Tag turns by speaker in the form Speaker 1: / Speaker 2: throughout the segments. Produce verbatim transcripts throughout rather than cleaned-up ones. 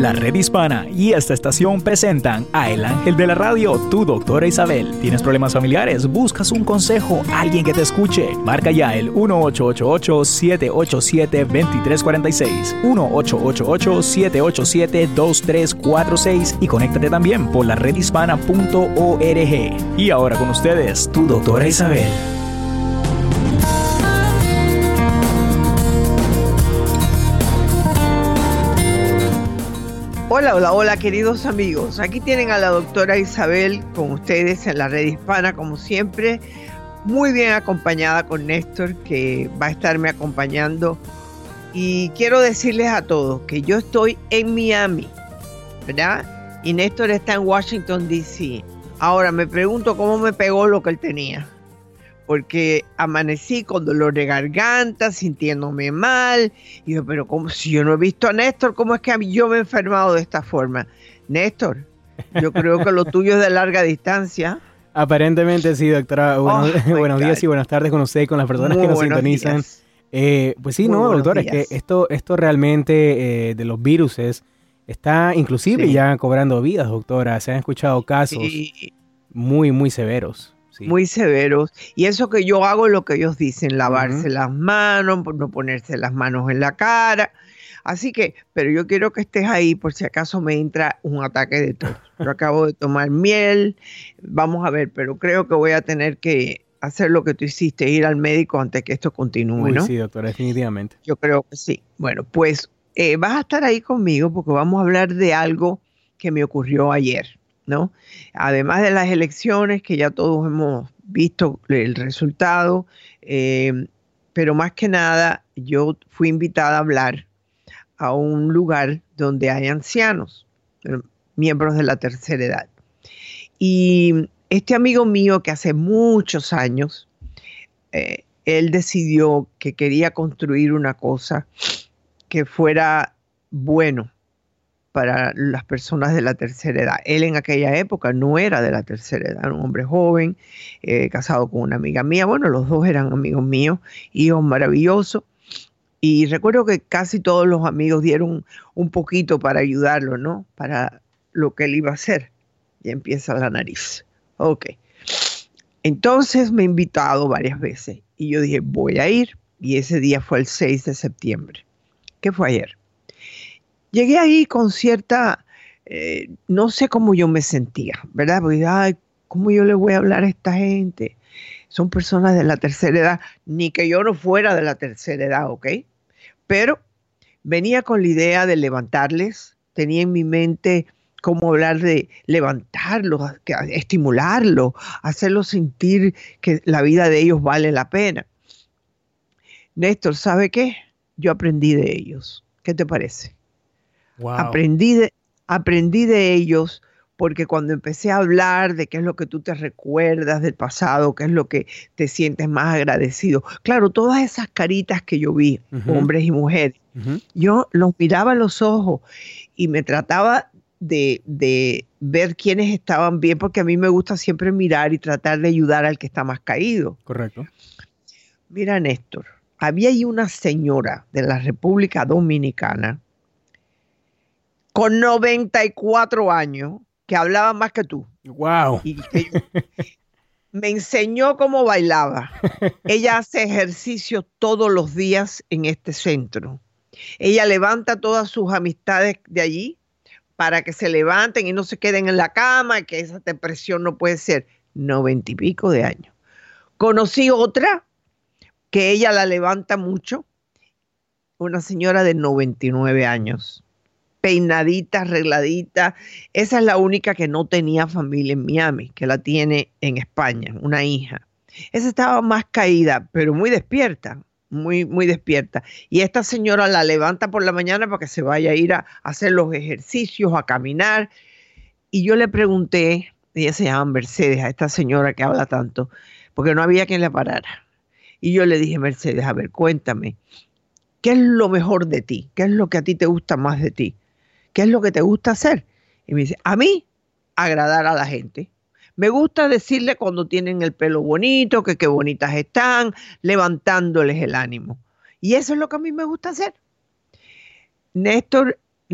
Speaker 1: La Red Hispana y esta estación presentan a El Ángel de la Radio, tu doctora Isabel. ¿Tienes problemas familiares? ¿Buscas un consejo? ¿Alguien que te escuche? Marca ya el uno ocho ocho ocho, siete ocho siete, dos tres cuatro seis, uno ocho ocho ocho, siete ocho siete, dos tres cuatro seis y conéctate también por la red hispana punto org. Y ahora con ustedes, tu doctora Isabel.
Speaker 2: Hola, hola, hola, queridos amigos. Aquí tienen a la doctora Isabel con ustedes en la Red Hispana, como siempre, muy bien acompañada con Néstor, que va a estarme acompañando. Y quiero decirles a todos que yo estoy en Miami, ¿verdad? Y Néstor está en Washington, D C Ahora me pregunto cómo me pegó lo que él tenía, porque amanecí con dolor de garganta, sintiéndome mal. Y yo, pero como si yo no he visto a Néstor, ¿cómo es que yo me he enfermado de esta forma? Néstor, yo creo que lo tuyo es de larga distancia.
Speaker 3: Aparentemente sí, doctora. Bueno,
Speaker 2: Oh,
Speaker 3: buenos días y buenas tardes con usted y con las personas
Speaker 2: Muy
Speaker 3: que nos
Speaker 2: buenos
Speaker 3: sintonizan. Eh, pues sí,
Speaker 2: Muy
Speaker 3: no,
Speaker 2: buenos
Speaker 3: doctora,
Speaker 2: días.
Speaker 3: es que esto, esto realmente eh, de los viruses está inclusive
Speaker 2: Sí.
Speaker 3: ya cobrando vidas, doctora. Se han escuchado casos
Speaker 2: Sí,
Speaker 3: muy, muy severos. Sí.
Speaker 2: muy severos. Y eso que yo hago es lo que ellos dicen, lavarse
Speaker 3: Ujú.
Speaker 2: las manos, no ponerse las manos en la cara. Así que, pero yo quiero que estés ahí por si acaso me entra un ataque de tos. Yo acabo de tomar miel, vamos a ver, pero creo que voy a tener que hacer lo que tú hiciste, ir al médico antes que esto continúe,
Speaker 3: Uy,
Speaker 2: ¿no?
Speaker 3: sí, doctora, definitivamente.
Speaker 2: Yo creo que sí. Bueno, pues eh, vas a estar ahí conmigo porque vamos a hablar de algo que me ocurrió ayer, ¿no? Además de las elecciones, que ya todos hemos visto el resultado, eh, pero más que nada yo fui invitada a hablar a un lugar donde hay ancianos, eh, miembros de la tercera edad. Y este amigo mío que hace muchos años, eh, él decidió que quería construir una cosa que fuera bueno para las personas de la tercera edad. Él en aquella época no era de la tercera edad, era un hombre joven, eh, casado con una amiga mía. Bueno, los dos eran amigos míos, hijos maravillosos. Y recuerdo que casi todos los amigos dieron un poquito para ayudarlo, ¿no? Para lo que él iba a hacer. Y empieza la nariz. Ok. Entonces me he invitado varias veces y yo dije, voy a ir. Y ese día fue el seis de septiembre, que fue ayer. Llegué ahí con cierta, eh, no sé cómo yo me sentía, ¿verdad? Porque, ay, ¿cómo yo le voy a hablar a esta gente? Son personas de la tercera edad, ni que yo no fuera de la tercera edad, ¿ok? Pero venía con la idea de levantarles, tenía en mi mente cómo hablar de levantarlos, que- estimularlos, hacerlos sentir que la vida de ellos vale la pena. Néstor, ¿sabe qué? Yo aprendí de ellos. ¿Qué te parece?
Speaker 3: Wow.
Speaker 2: Aprendí de, aprendí de ellos porque cuando empecé a hablar de qué es lo que tú te recuerdas del pasado, qué es lo que te sientes más agradecido. Claro, todas esas caritas que yo vi,
Speaker 3: Ujú.
Speaker 2: hombres y mujeres,
Speaker 3: Ujú.
Speaker 2: yo los miraba a los ojos y me trataba de, de ver quiénes estaban bien, porque a mí me gusta siempre mirar y tratar de ayudar al que está más caído.
Speaker 3: Correcto.
Speaker 2: Mira, Néstor, había ahí una señora de la República Dominicana con noventa y cuatro años que hablaba más que tú
Speaker 3: Wow.
Speaker 2: y que yo. Me enseñó cómo bailaba. Ella hace ejercicio todos los días en este centro. Ella levanta todas sus amistades de allí para que se levanten y no se queden en la cama, que esa depresión no puede ser. Noventa y pico de años. Conocí otra que ella la levanta mucho, una señora de noventa y nueve años. Peinadita, arregladita. Esa es la única que no tenía familia en Miami, que la tiene en España, una hija. Esa estaba más caída, pero muy despierta, muy, muy despierta. Y esta señora la levanta por la mañana para que se vaya a ir a hacer los ejercicios, a caminar. Y yo le pregunté, ella se llama Mercedes, a esta señora que habla tanto, porque no había quien la parara. Y yo le dije, Mercedes, a ver, cuéntame, ¿qué es lo mejor de ti? ¿Qué es lo que a ti te gusta más de ti? ¿Qué es lo que te gusta hacer? Y me dice, a mí, agradar a la gente. Me gusta decirle cuando tienen el pelo bonito, que qué bonitas están, levantándoles el ánimo. Y eso es lo que a mí me gusta hacer. Néstor,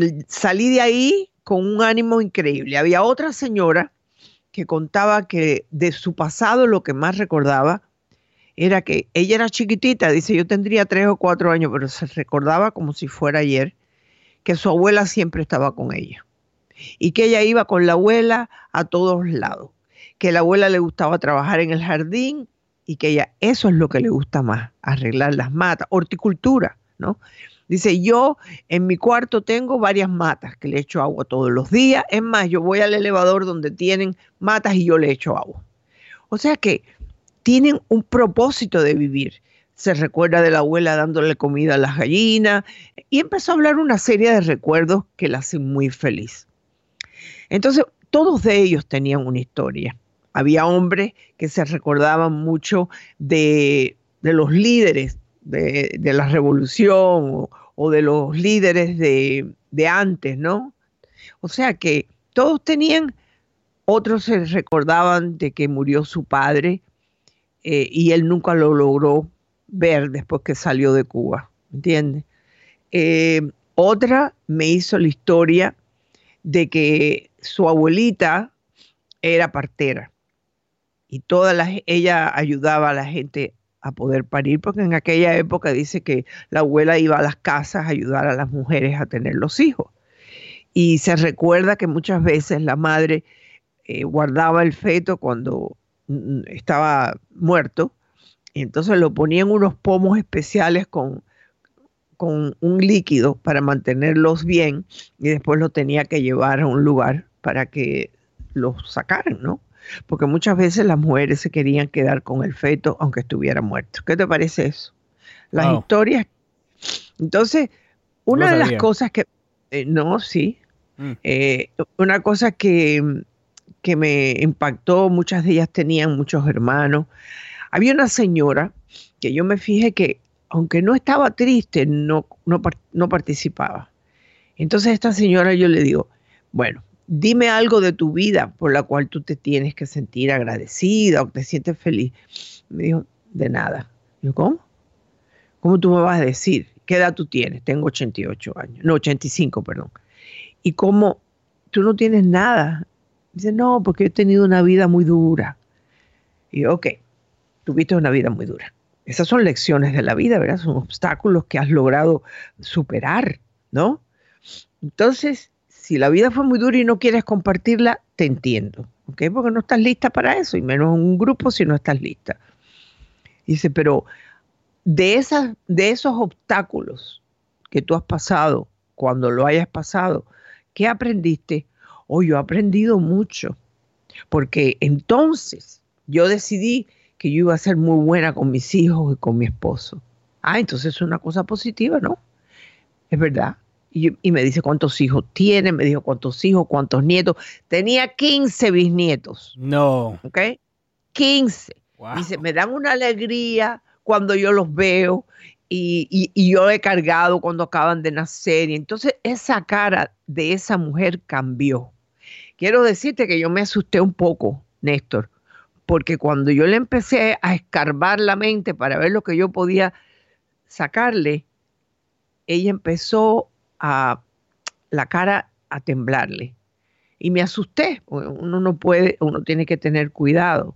Speaker 2: salí de ahí con un ánimo increíble. Había otra señora que contaba que de su pasado lo que más recordaba era que ella era chiquitita, dice, yo tendría tres o cuatro años, pero se recordaba como si fuera ayer, que su abuela siempre estaba con ella y que ella iba con la abuela a todos lados, que la abuela le gustaba trabajar en el jardín y que ella, eso es lo que le gusta más, arreglar las matas, horticultura, ¿no? Dice, yo en mi cuarto tengo varias matas que le echo agua todos los días. Es más, yo voy al elevador donde tienen matas y yo le echo agua. O sea que tienen un propósito de vivir. Se recuerda de la abuela dándole comida a las gallinas y empezó a hablar una serie de recuerdos que la hacen muy feliz. Entonces, todos de ellos tenían una historia. Había hombres que se recordaban mucho de, de los líderes de, de la revolución o, o de los líderes de, de antes, ¿no? O sea que todos tenían, otros se recordaban de que murió su padre eh, y él nunca lo logró ver después que salió de Cuba, ¿entiendes? Eh, otra me hizo la historia de que su abuelita era partera y toda la, ella ayudaba a la gente a poder parir, porque en aquella época dice que la abuela iba a las casas a ayudar a las mujeres a tener los hijos. Y se recuerda que muchas veces la madre eh, guardaba el feto cuando mm, estaba muerto, y entonces lo ponía en unos pomos especiales con, con un líquido para mantenerlos bien, y después lo tenía que llevar a un lugar para que los sacaran, ¿no? Porque muchas veces las mujeres se querían quedar con el feto aunque estuviera muerto. ¿Qué te parece eso? Las wow. historias. Entonces, una no de las cosas que... Eh, no, sí. Mm. Eh, una cosa que, que me impactó, muchas de ellas tenían muchos hermanos. Había una señora que yo me fijé que, aunque no estaba triste, no, no, no participaba. Entonces, a esta señora yo le digo, bueno, dime algo de tu vida por la cual tú te tienes que sentir agradecida o te sientes feliz. Me dijo, de nada. Yo, ¿cómo? ¿Cómo tú me vas a decir? ¿Qué edad tú tienes? Tengo ochenta y ocho años. No, ochenta y cinco, perdón. ¿Y cómo tú no tienes nada? Dice, no, porque he tenido una vida muy dura. Y yo, ok, tuviste una vida muy dura. Esas son lecciones de la vida, ¿verdad? Son obstáculos que has logrado superar, ¿no? Entonces, si la vida fue muy dura y no quieres compartirla, te entiendo, ¿ok? Porque no estás lista para eso, y menos en un grupo si no estás lista. Dice, pero de, esas, de esos obstáculos que tú has pasado, cuando lo hayas pasado, ¿qué aprendiste? Oh, yo he aprendido mucho, porque entonces yo decidí que yo iba a ser muy buena con mis hijos y con mi esposo. Ah, entonces es una cosa positiva, ¿no? Es verdad. Y, y me dice cuántos hijos tiene, me dijo cuántos hijos, cuántos nietos. Tenía quince bisnietos.
Speaker 3: No.
Speaker 2: ¿Ok? quince.
Speaker 3: Wow.
Speaker 2: Dice, me dan una alegría cuando yo los veo y, y, y yo he cargado cuando acaban de nacer. Y entonces esa cara de esa mujer cambió. Quiero decirte que yo me asusté un poco, Néstor, porque cuando yo le empecé a escarbar la mente para ver lo que yo podía sacarle, ella empezó a la cara a temblarle y me asusté. Uno no puede, uno tiene que tener cuidado.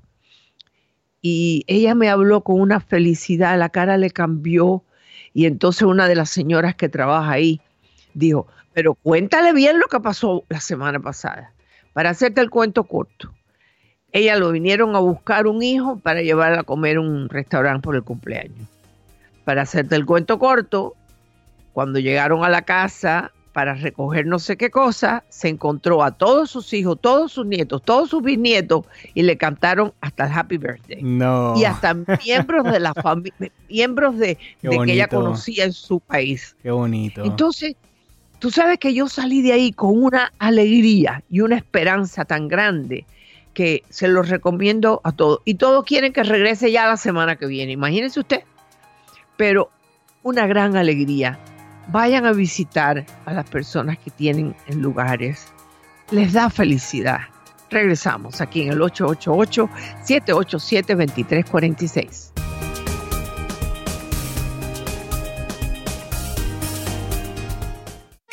Speaker 2: Y ella me habló con una felicidad, la cara le cambió, y entonces una de las señoras que trabaja ahí dijo, pero cuéntale bien lo que pasó la semana pasada. Para hacerte el cuento corto, ella lo vinieron a buscar un hijo para llevarla a comer a un restaurante por el cumpleaños. Para hacerte el cuento corto, cuando llegaron a la casa para recoger no sé qué cosa, se encontró a todos sus hijos, todos sus nietos, todos sus bisnietos y le cantaron hasta el Happy Birthday.
Speaker 3: No.
Speaker 2: Y hasta miembros de la familia, miembros de, de que ella conocía en su país.
Speaker 3: Qué bonito.
Speaker 2: Entonces, tú sabes que yo salí de ahí con una alegría y una esperanza tan grande que se los recomiendo a todos. Y todos quieren que regrese ya la semana que viene. Imagínense usted. Pero una gran alegría. Vayan a visitar a las personas que tienen en lugares. Les da felicidad. Regresamos aquí en el ocho ocho ocho, siete ocho siete, dos tres cuatro seis.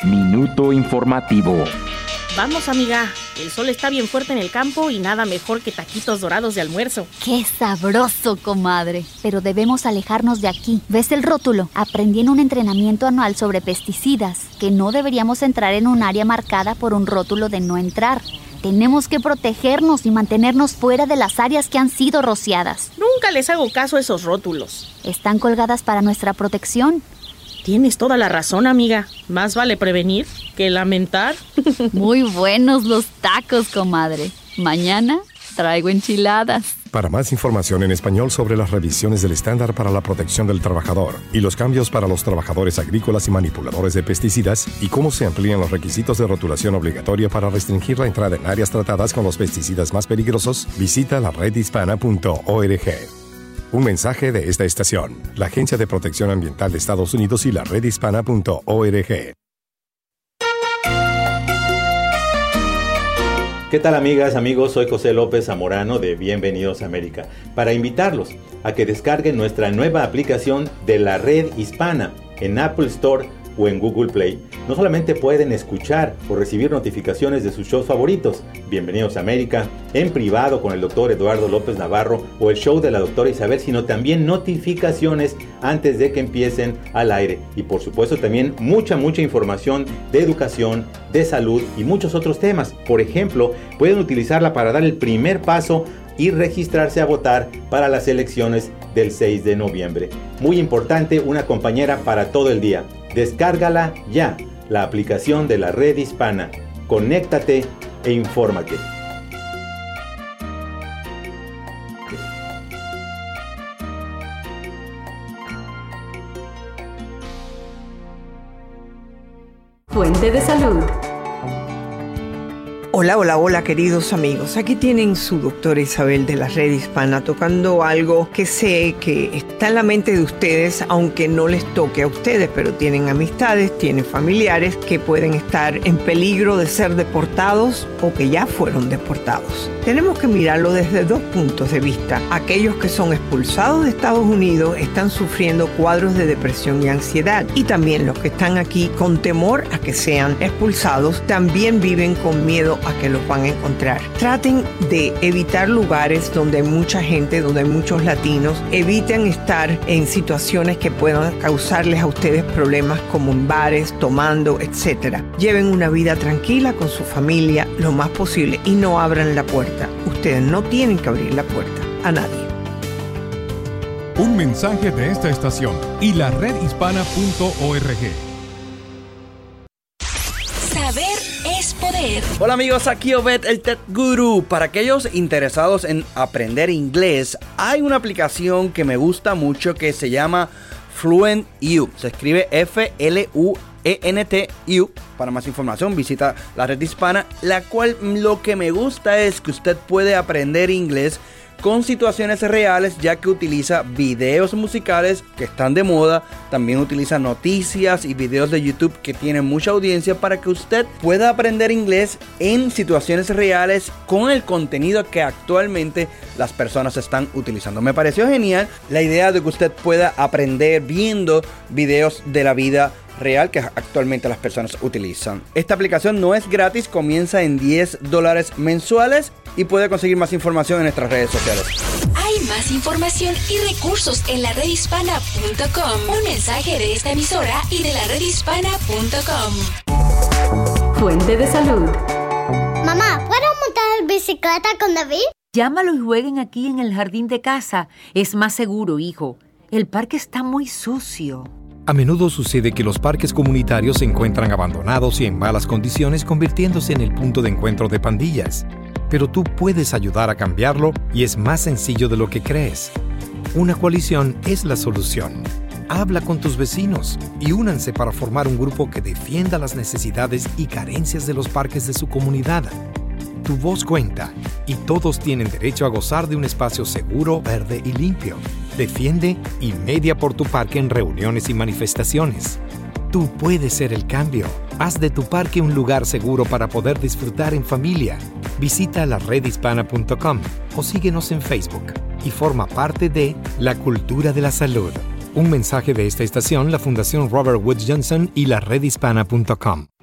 Speaker 4: Minuto informativo.
Speaker 5: Vamos, amiga. El sol está bien fuerte en el campo y nada mejor que taquitos dorados de almuerzo.
Speaker 6: ¡Qué sabroso, comadre! Pero debemos alejarnos de aquí. ¿Ves el rótulo? Aprendí en un entrenamiento anual sobre pesticidas que no deberíamos entrar en un área marcada por un rótulo de no entrar. Tenemos que protegernos y mantenernos fuera de las áreas que han sido rociadas.
Speaker 5: Nunca les hago caso a esos rótulos.
Speaker 6: Están colgadas para nuestra protección.
Speaker 5: Tienes toda la razón, amiga. Más vale prevenir que lamentar.
Speaker 6: Muy buenos los tacos, comadre. Mañana traigo enchiladas.
Speaker 7: Para más información en español sobre las revisiones del estándar para la protección del trabajador y los cambios para los trabajadores agrícolas y manipuladores de pesticidas y cómo se amplían los requisitos de rotulación obligatoria para restringir la entrada en áreas tratadas con los pesticidas más peligrosos, visita la red hispana punto org. Un mensaje de esta estación, la Agencia de Protección Ambiental de Estados Unidos y la red hispana punto org.
Speaker 8: ¿Qué tal, amigas, amigos? Soy José López Zamorano de Bienvenidos a América, para invitarlos a que descarguen nuestra nueva aplicación de la Red Hispana en Apple Store o en Google Play. No solamente pueden escuchar o recibir notificaciones de sus shows favoritos, Bienvenidos a América, En Privado con el doctor Eduardo López Navarro o el show de la doctora Isabel, sino también notificaciones antes de que empiecen al aire. Y por supuesto también mucha, mucha información de educación, de salud y muchos otros temas. Por ejemplo, pueden utilizarla para dar el primer paso y registrarse a votar para las elecciones del seis de noviembre. Muy importante, una compañera para todo el día. Descárgala ya, la aplicación de la Red Hispana. Conéctate e infórmate.
Speaker 9: Fuente de salud.
Speaker 2: Hola, hola, hola, queridos amigos. Aquí tienen su doctora Isabel de la Red Hispana tocando algo que sé que está en la mente de ustedes, aunque no les toque a ustedes, pero tienen amistades, tienen familiares que pueden estar en peligro de ser deportados o que ya fueron deportados. Tenemos que mirarlo desde dos puntos de vista. Aquellos que son expulsados de Estados Unidos están sufriendo cuadros de depresión y ansiedad, y también los que están aquí con temor a que sean expulsados también viven con miedo a que los van a encontrar. Traten de evitar lugares donde hay mucha gente, donde hay muchos latinos. Eviten estar en situaciones que puedan causarles a ustedes problemas, como en bares, tomando, etcétera. Lleven una vida tranquila con su familia lo más posible y no abran la puerta. Ustedes no tienen que abrir la puerta a nadie.
Speaker 10: Un mensaje de esta estación y la red hispana punto org.
Speaker 9: Saber es poder.
Speaker 11: Hola amigos, aquí Obed, el Tech Guru. Para aquellos interesados en aprender inglés, hay una aplicación que me gusta mucho que se llama Fluent U. Se escribe F L U E N T U. Para más información visita la Red Hispana, la cual lo que me gusta es que usted puede aprender inglés con situaciones reales, ya que utiliza videos musicales que están de moda. También utiliza noticias y videos de YouTube que tienen mucha audiencia para que usted pueda aprender inglés en situaciones reales con el contenido que actualmente las personas están utilizando. Me pareció genial la idea de que usted pueda aprender viendo videos de la vida real que actualmente las personas utilizan. Esta aplicación no es gratis, comienza en diez dólares mensuales y puede conseguir más información en nuestras redes sociales.
Speaker 9: Hay más información y recursos en la red hispana punto com. Un mensaje de esta emisora y de la red hispana punto com. Fuente de salud.
Speaker 12: Mamá, ¿puedo montar bicicleta con David?
Speaker 13: Llámalo y jueguen aquí en el jardín de casa. Es más seguro, hijo. El parque está muy sucio.
Speaker 14: A menudo sucede que los parques comunitarios se encuentran abandonados y en malas condiciones, convirtiéndose en el punto de encuentro de pandillas. Pero tú puedes ayudar a cambiarlo y es más sencillo de lo que crees. Una coalición es la solución. Habla con tus vecinos y únanse para formar un grupo que defienda las necesidades y carencias de los parques de su comunidad. Tu voz cuenta y todos tienen derecho a gozar de un espacio seguro, verde y limpio. Defiende y media por tu parque en reuniones y manifestaciones. Tú puedes ser el cambio. Haz de tu parque un lugar seguro para poder disfrutar en familia. Visita la red hispana punto com o síguenos en Facebook y forma parte de la cultura de la salud. Un mensaje de esta estación, la Fundación Robert Wood Johnson y la red hispana punto com.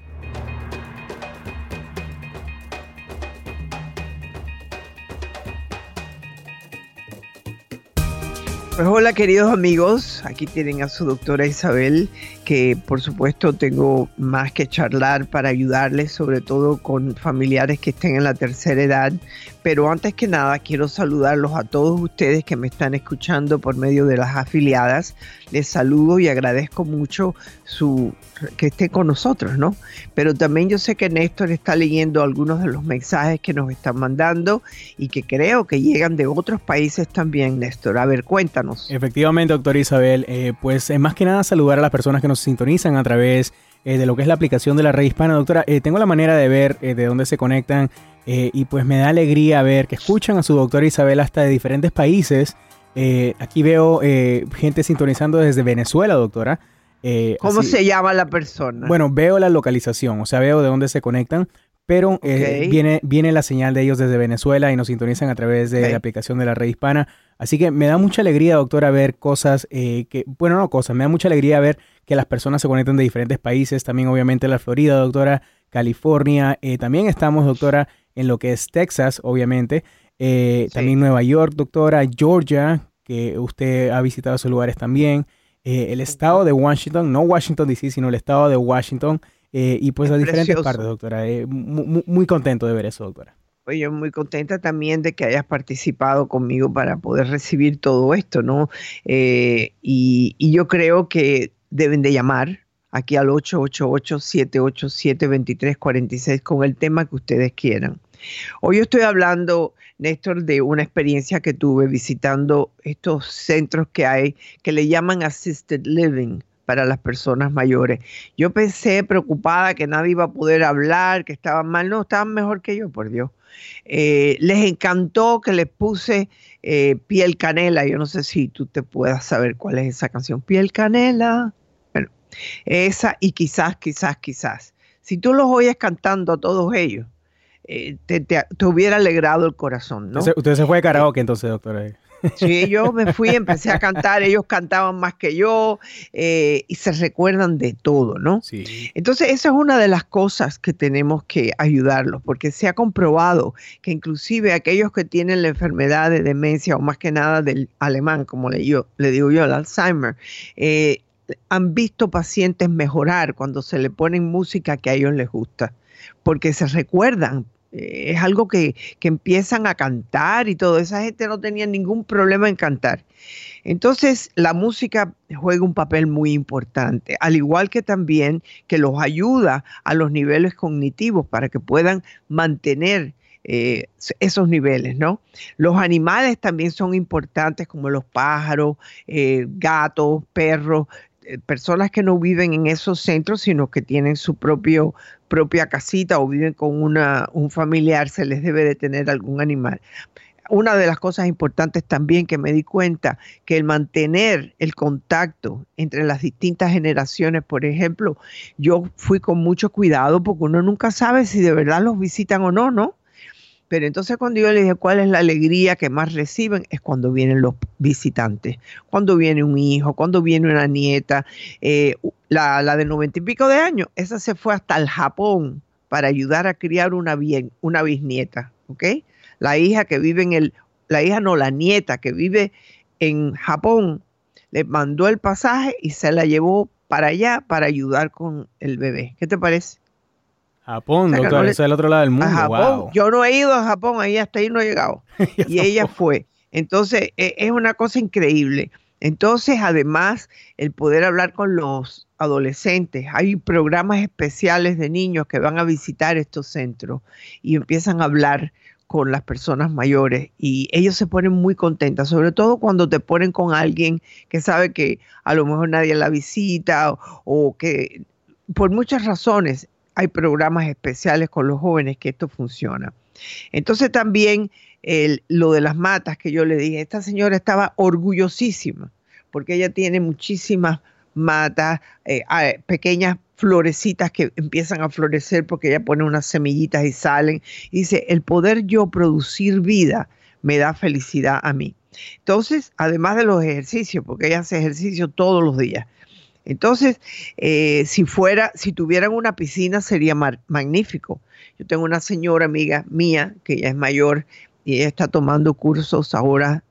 Speaker 2: Pues hola queridos amigos, aquí tienen a su doctora Isabel, que por supuesto tengo más que charlar para ayudarles, sobre todo con familiares que estén en la tercera edad, pero antes que nada quiero saludarlos a todos ustedes que me están escuchando por medio de las afiliadas. Les saludo y agradezco mucho su que esté con nosotros, ¿no? Pero también yo sé que Néstor está leyendo algunos de los mensajes que nos están mandando y que creo que llegan de otros países también, Néstor. A ver, cuéntanos.
Speaker 3: Efectivamente, doctora Isabel, eh, pues eh, más que nada saludar a las personas que nos sintonizan a través eh, de lo que es la aplicación de la Red Hispana. Doctora, eh, tengo la manera de ver eh, de dónde se conectan eh, y pues me da alegría ver que escuchan a su doctora Isabel hasta de diferentes países. Eh, aquí veo eh, gente sintonizando desde Venezuela, doctora. Eh,
Speaker 2: ¿Cómo
Speaker 3: así,
Speaker 2: se llama la persona?
Speaker 3: Bueno, veo la localización, o sea, veo de dónde se conectan, pero okay. eh, viene, viene la señal de ellos desde Venezuela y nos sintonizan a través de okay. la aplicación de la Red Hispana. Así que me da mucha alegría, doctora, ver cosas eh, que, bueno, no cosas, me da mucha alegría ver que las personas se conectan de diferentes países, también obviamente la Florida, doctora, California, eh, también estamos, doctora, en lo que es Texas, obviamente, eh, sí. también Nueva York, doctora, Georgia, que usted ha visitado esos lugares también. Eh, el estado de Washington, no Washington D C, sino el estado de Washington, eh, y pues es a diferentes precioso. partes, doctora. Eh, muy, muy contento de ver eso, doctora.
Speaker 2: Pues yo muy contenta también de que hayas participado conmigo para poder recibir todo esto, ¿no? Eh, y, y yo creo que deben de llamar aquí al ocho ocho ocho, siete ocho siete, dos tres cuatro seis con el tema que ustedes quieran. Hoy estoy hablando, Néstor, de una experiencia que tuve visitando estos centros que hay, que le llaman Assisted Living para las personas mayores. Yo pensé, preocupada, que nadie iba a poder hablar, que estaban mal. No, estaban mejor que yo, por Dios. Eh, les encantó que les puse eh, Piel Canela. Yo no sé si tú te puedas saber cuál es esa canción. Piel Canela. Bueno, esa y quizás, quizás, quizás. Si tú los oyes cantando a todos ellos, Eh, te, te, te hubiera alegrado el corazón, ¿no?
Speaker 3: Usted, usted se fue de karaoke entonces, doctora.
Speaker 2: Sí, yo me fui, empecé a cantar, ellos cantaban más que yo eh, y se recuerdan de todo, ¿no?
Speaker 3: Sí.
Speaker 2: Entonces esa es una de las cosas que tenemos que ayudarlos, porque se ha comprobado que inclusive aquellos que tienen la enfermedad de demencia o más que nada del alemán, como le, yo, le digo yo, el Alzheimer, eh, han visto pacientes mejorar cuando se le ponen música que a ellos les gusta, porque se recuerdan. Es algo que, que empiezan a cantar y todo. Esa gente no tenía ningún problema en cantar. Entonces, la música juega un papel muy importante, al igual que también que los ayuda a los niveles cognitivos para que puedan mantener eh, esos niveles, ¿no? Los animales también son importantes, como los pájaros, eh, gatos, perros, eh, personas que no viven en esos centros, sino que tienen su propio propia casita o viven con una, un familiar, se les debe de tener algún animal. Una de las cosas importantes también que me di cuenta, que el mantener el contacto entre las distintas generaciones, por ejemplo, yo fui con mucho cuidado porque uno nunca sabe si de verdad los visitan o no, ¿no? Pero entonces cuando yo le dije cuál es la alegría que más reciben, es cuando vienen los visitantes, cuando viene un hijo, cuando viene una nieta, eh, la, la de noventa y pico de años, esa se fue hasta el Japón para ayudar a criar una, bien, una bisnieta, ¿ok? La hija que vive en el, la hija no, la nieta que vive en Japón, le mandó el pasaje y se la llevó para allá para ayudar con el bebé. ¿Qué te parece?
Speaker 3: Japón, o sea, doctor, no le, eso es el otro lado del mundo.
Speaker 2: A Japón,
Speaker 3: wow.
Speaker 2: Yo no he ido a Japón, ahí hasta ahí no he llegado. Y ella fue. Entonces, es una cosa increíble. Entonces, además, el poder hablar con los adolescentes. Hay programas especiales de niños que van a visitar estos centros y empiezan a hablar con las personas mayores y ellos se ponen muy contentas, sobre todo cuando te ponen con alguien que sabe que a lo mejor nadie la visita o, o que por muchas razones hay programas especiales con los jóvenes que esto funciona. Entonces también el, lo de las matas que yo le dije, esta señora estaba orgullosísima porque ella tiene muchísimas matas, eh, pequeñas florecitas que empiezan a florecer porque ella pone unas semillitas y salen. Y dice, el poder yo producir vida me da felicidad a mí. Entonces, además de los ejercicios, porque ella hace ejercicio todos los días. Entonces, eh, si fuera, si tuvieran una piscina sería mar- magnífico. Yo tengo una señora amiga mía que ella es mayor y ella está tomando cursos ahora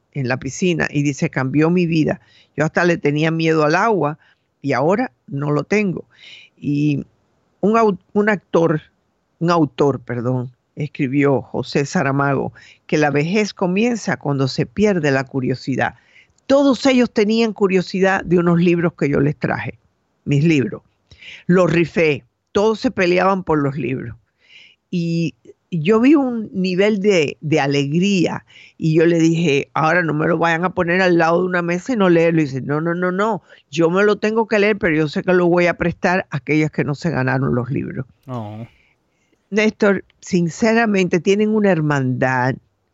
Speaker 2: en la piscina y dice, cambió mi vida. Yo hasta le tenía miedo al agua y ahora no lo tengo. Y un, un actor, un autor, perdón, escribió, José Saramago, que la vejez comienza cuando se pierde la curiosidad. Todos ellos tenían curiosidad de unos libros que yo les traje, mis libros. Los rifé, todos se peleaban por los libros. Y yo vi un nivel de, de alegría y yo le dije, ahora no me lo vayan a poner al lado de una mesa y no leerlo. Y dice, no, no, no, no, yo me lo tengo que leer, pero yo sé que lo voy a prestar a aquellas que no se ganaron los libros. Oh. Néstor, sinceramente tienen una hermandad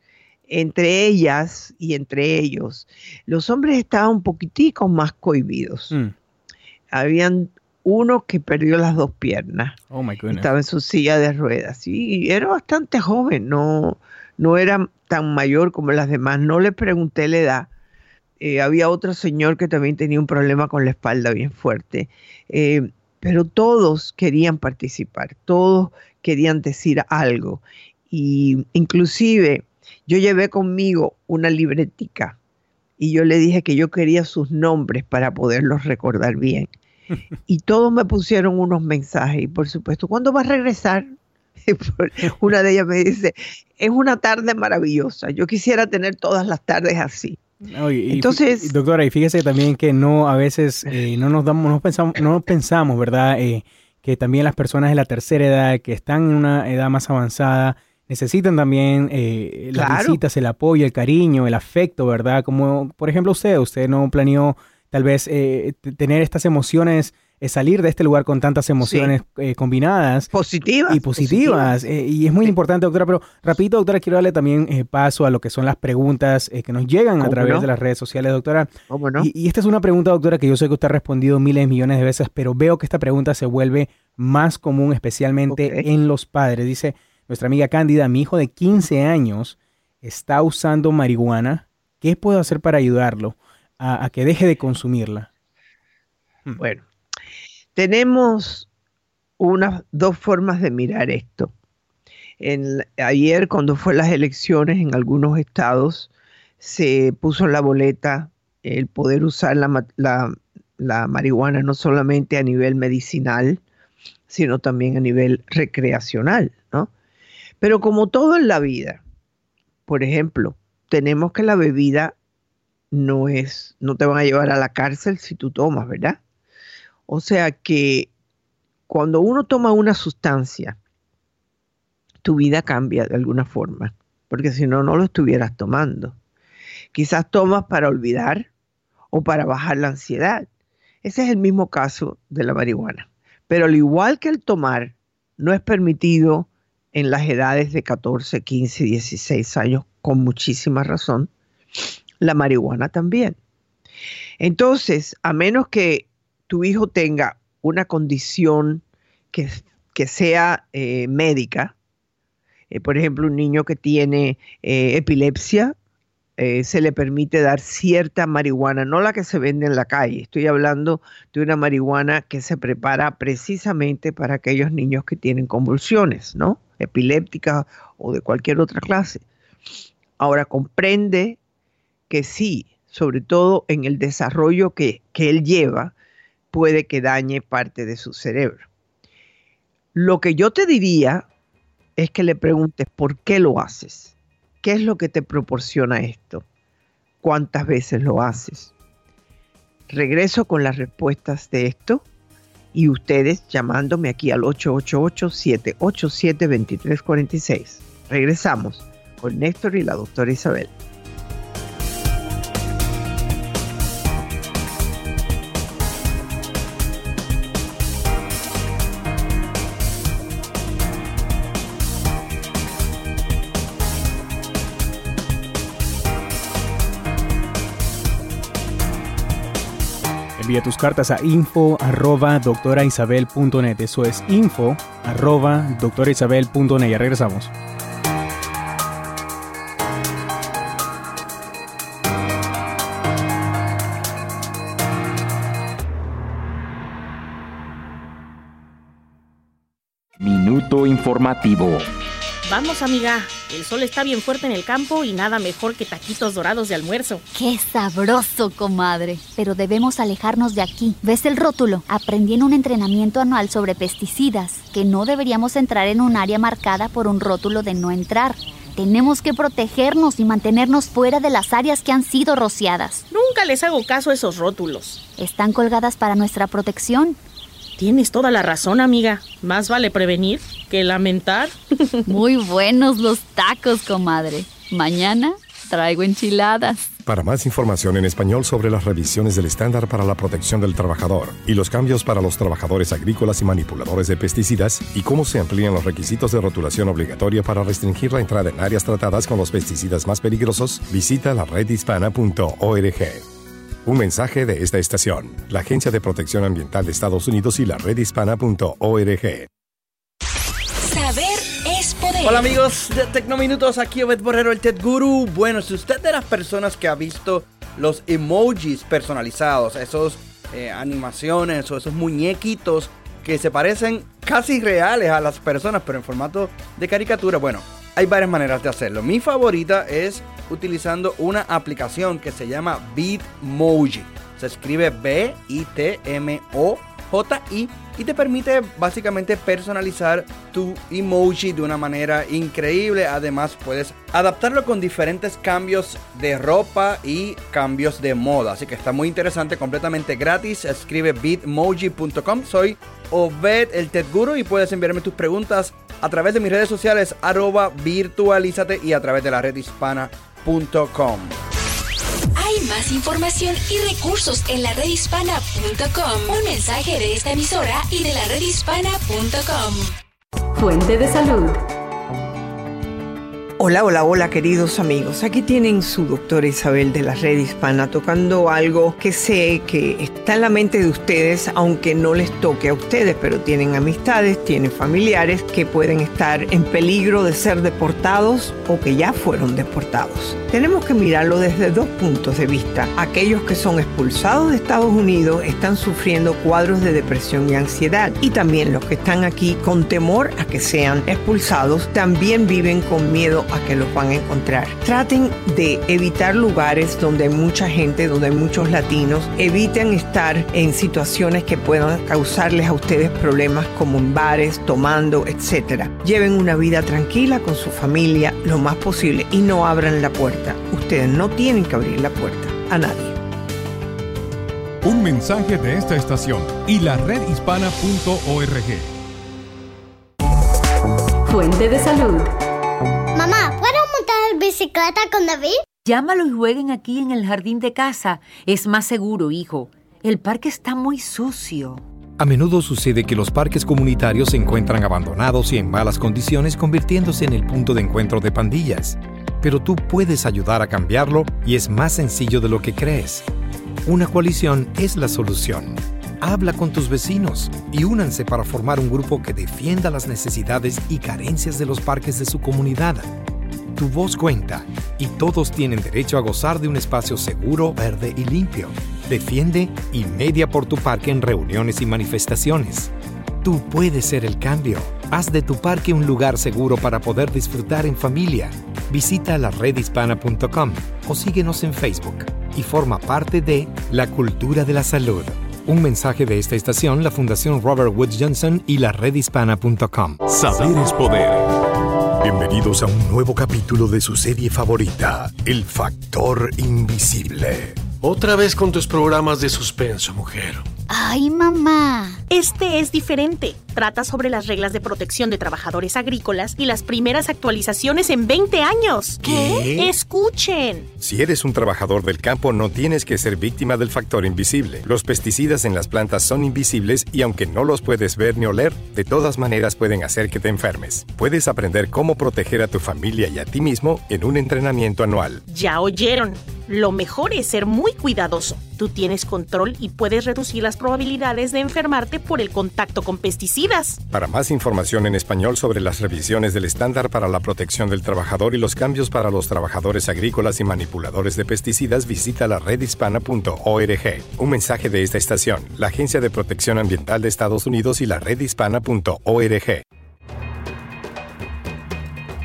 Speaker 2: entre ellas y entre ellos. Los hombres estaban un poquitico más cohibidos. Mm. Habían uno que perdió las dos piernas. Oh my goodness. Estaba en su silla de ruedas. Y era bastante joven, no, no era tan mayor como las demás. No le pregunté la edad. Eh, había otro señor que también tenía un problema con la espalda bien fuerte. Eh, pero todos querían participar, todos querían decir algo. Y inclusive yo llevé conmigo una libretica y yo le dije que yo quería sus nombres para poderlos recordar bien. Y todos me pusieron unos mensajes y por supuesto, ¿cuándo vas a regresar? Una de ellas me dice, es una tarde maravillosa, yo quisiera tener todas las tardes así.
Speaker 3: Oye, Entonces, y, doctora, y fíjese también que no a veces eh, no nos damos, no pensamos, no pensamos, ¿verdad? Eh, que también las personas de la tercera edad, que están en una edad más avanzada, necesitan también eh, las claro. visitas, el apoyo, el cariño, el afecto, ¿verdad? Como por ejemplo usted, usted no planeó tal vez eh, tener estas emociones, eh, salir de este lugar con tantas emociones sí. eh, combinadas.
Speaker 2: Positivas.
Speaker 3: Y positivas. positivas. Eh, y es muy sí. importante, doctora, pero rapidito, doctora, quiero darle también eh, paso a lo que son las preguntas eh, que nos llegan a través no? de las redes sociales, doctora. ¿Cómo no? Y, y esta es una pregunta, doctora, que yo sé que usted ha respondido miles, millones de veces, pero veo que esta pregunta se vuelve más común, especialmente okay. en los padres. Dice nuestra amiga Cándida, mi hijo de quince años está usando marihuana. ¿Qué puedo hacer para ayudarlo A, a que deje de consumirla?
Speaker 2: Bueno, tenemos unas dos formas de mirar esto. En, ayer, cuando fue las elecciones en algunos estados, se puso en la boleta el poder usar la, la, la marihuana no solamente a nivel medicinal, sino también a nivel recreacional, ¿no? Pero como todo en la vida, por ejemplo, tenemos que la bebida no es, no te van a llevar a la cárcel si tú tomas, ¿verdad? O sea que cuando uno toma una sustancia, tu vida cambia de alguna forma, porque si no, no lo estuvieras tomando. Quizás tomas para olvidar o para bajar la ansiedad. Ese es el mismo caso de la marihuana. Pero al igual que el tomar, no es permitido en las edades de catorce, quince, dieciséis años, con muchísima razón. La marihuana también. Entonces, a menos que tu hijo tenga una condición que, que sea eh, médica, eh, por ejemplo, un niño que tiene eh, epilepsia, eh, se le permite dar cierta marihuana, no la que se vende en la calle. Estoy hablando de una marihuana que se prepara precisamente para aquellos niños que tienen convulsiones, ¿no? Epilépticas o de cualquier otra clase. Ahora, comprende que sí, sobre todo en el desarrollo que, que él lleva, puede que dañe parte de su cerebro. Lo que yo te diría es que le preguntes por qué lo haces. ¿Qué es lo que te proporciona esto? ¿Cuántas veces lo haces? Regreso con las respuestas de esto y ustedes llamándome aquí al ocho ocho ocho, siete ocho siete, dos tres cuatro seis. Regresamos con Néstor y la doctora Isabel.
Speaker 3: Envía tus cartas a info arroba doctora isabel punto net. Eso es info arroba doctora isabel punto net. Ya regresamos.
Speaker 4: Minuto informativo.
Speaker 5: Vamos, amiga. El sol está bien fuerte en el campo y nada mejor que taquitos dorados de almuerzo.
Speaker 6: ¡Qué sabroso, comadre! Pero debemos alejarnos de aquí. ¿Ves el rótulo? Aprendí en un entrenamiento anual sobre pesticidas que no deberíamos entrar en un área marcada por un rótulo de no entrar. Tenemos que protegernos y mantenernos fuera de las áreas que han sido rociadas.
Speaker 5: Nunca les hago caso a esos rótulos.
Speaker 6: Están colgadas para nuestra protección.
Speaker 5: Tienes toda la razón, amiga. Más vale prevenir que lamentar.
Speaker 6: Muy buenos los tacos, comadre. Mañana traigo enchiladas.
Speaker 7: Para más información en español sobre las revisiones del estándar para la protección del trabajador y los cambios para los trabajadores agrícolas y manipuladores de pesticidas y cómo se amplían los requisitos de rotulación obligatoria para restringir la entrada en áreas tratadas con los pesticidas más peligrosos, visita la red hispana punto org. Un mensaje de esta estación, la Agencia de Protección Ambiental de Estados Unidos y la red hispana punto org.
Speaker 9: Saber es poder.
Speaker 11: Hola amigos de Tecnominutos, aquí Obed Borrero, el Tech Guru. Bueno, si usted es de las personas que ha visto los emojis personalizados, esos eh, animaciones o esos muñequitos que se parecen casi reales a las personas, pero en formato de caricatura, bueno, hay varias maneras de hacerlo. Mi favorita es utilizando una aplicación que se llama Bitmoji. Se escribe B I T M O J I y te permite básicamente personalizar tu emoji de una manera increíble. Además puedes adaptarlo con diferentes cambios de ropa y cambios de moda. Así que está muy interesante, completamente gratis. Escribe bitmoji punto com. Soy Obed, el Tech Guru, y puedes enviarme tus preguntas a través de mis redes sociales, arroba virtualízate, y a través de la red hispana punto com.
Speaker 9: Hay más información y recursos en la red hispana punto com. Un mensaje de esta emisora y de la red hispana punto com.
Speaker 15: Fuente de salud.
Speaker 2: Hola, hola, hola, queridos amigos. Aquí tienen su doctora Isabel de la Red Hispana tocando algo que sé que está en la mente de ustedes, aunque no les toque a ustedes, pero tienen amistades, tienen familiares que pueden estar en peligro de ser deportados o que ya fueron deportados. Tenemos que mirarlo desde dos puntos de vista. Aquellos que son expulsados de Estados Unidos están sufriendo cuadros de depresión y ansiedad, y también los que están aquí con temor a que sean expulsados también viven con miedo a que los van a encontrar. Traten de evitar lugares donde hay mucha gente, donde hay muchos latinos. Eviten estar en situaciones que puedan causarles a ustedes problemas, como en bares, tomando, etcétera. Lleven una vida tranquila con su familia lo más posible y no abran la puerta. Ustedes no tienen que abrir la puerta a nadie.
Speaker 10: Un mensaje de esta estación y la red hispana punto org.
Speaker 15: Fuente de salud.
Speaker 12: Mamá, ¿puedo montar bicicleta con David?
Speaker 13: Llámalo y jueguen aquí en el jardín de casa. Es más seguro, hijo. El parque está muy sucio.
Speaker 14: A menudo sucede que los parques comunitarios se encuentran abandonados y en malas condiciones, convirtiéndose en el punto de encuentro de pandillas. Pero tú puedes ayudar a cambiarlo y es más sencillo de lo que crees. Una coalición es la solución. Habla con tus vecinos y únanse para formar un grupo que defienda las necesidades y carencias de los parques de su comunidad. Tu voz cuenta y todos tienen derecho a gozar de un espacio seguro, verde y limpio. Defiende y media por tu parque en reuniones y manifestaciones. Tú puedes ser el cambio. Haz de tu parque un lugar seguro para poder disfrutar en familia. Visita la red hispana punto com o síguenos en Facebook y forma parte de la cultura de la salud. Un mensaje de esta estación, la Fundación Robert Wood Johnson y la red hispana punto com.
Speaker 7: Saber es poder. Bienvenidos a un nuevo capítulo de su serie favorita, El Factor Invisible.
Speaker 16: Otra vez con tus programas de suspenso, mujer.
Speaker 6: ¡Ay, mamá!
Speaker 5: Este es diferente. Trata sobre las reglas de protección de trabajadores agrícolas y las primeras actualizaciones en veinte años.
Speaker 7: ¿Qué?
Speaker 5: ¡Escuchen!
Speaker 7: Si eres un trabajador del campo, no tienes que ser víctima del factor invisible. Los pesticidas en las plantas son invisibles y aunque no los puedes ver ni oler, de todas maneras pueden hacer que te enfermes. Puedes aprender cómo proteger a tu familia y a ti mismo en un entrenamiento anual.
Speaker 5: Ya oyeron. Lo mejor es ser muy cuidadoso. Tú tienes control y puedes reducir las probabilidades de enfermarte por el contacto con pesticidas.
Speaker 7: Para más información en español sobre las revisiones del estándar para la protección del trabajador y los cambios para los trabajadores agrícolas y manipuladores de pesticidas, visita la red hispana punto org. Un mensaje de esta estación, la Agencia de Protección Ambiental de Estados Unidos y la red hispana punto org.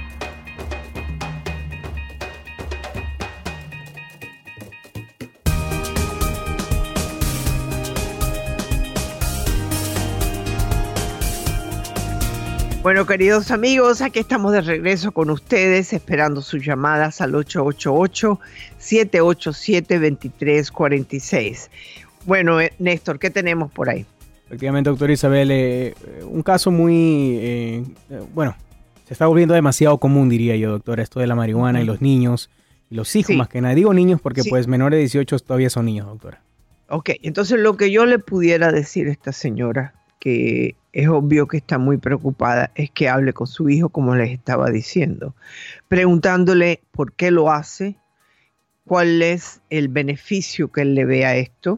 Speaker 2: Bueno, queridos amigos, aquí estamos de regreso con ustedes, esperando sus llamadas al ocho ocho ocho, siete ocho siete, dos tres cuatro seis. Bueno, Néstor, ¿qué tenemos por ahí?
Speaker 3: Efectivamente, doctora Isabel, eh, un caso muy, eh, bueno, se está volviendo demasiado común, diría yo, doctora, esto de la marihuana uh-huh. y los niños, y los hijos sí. más que nada. Digo niños porque sí. pues menores de dieciocho todavía son niños, doctora.
Speaker 2: Ok, entonces lo que yo le pudiera decir a esta señora, que es obvio que está muy preocupada, es que hable con su hijo, como les estaba diciendo, preguntándole por qué lo hace, cuál es el beneficio que él le ve a esto.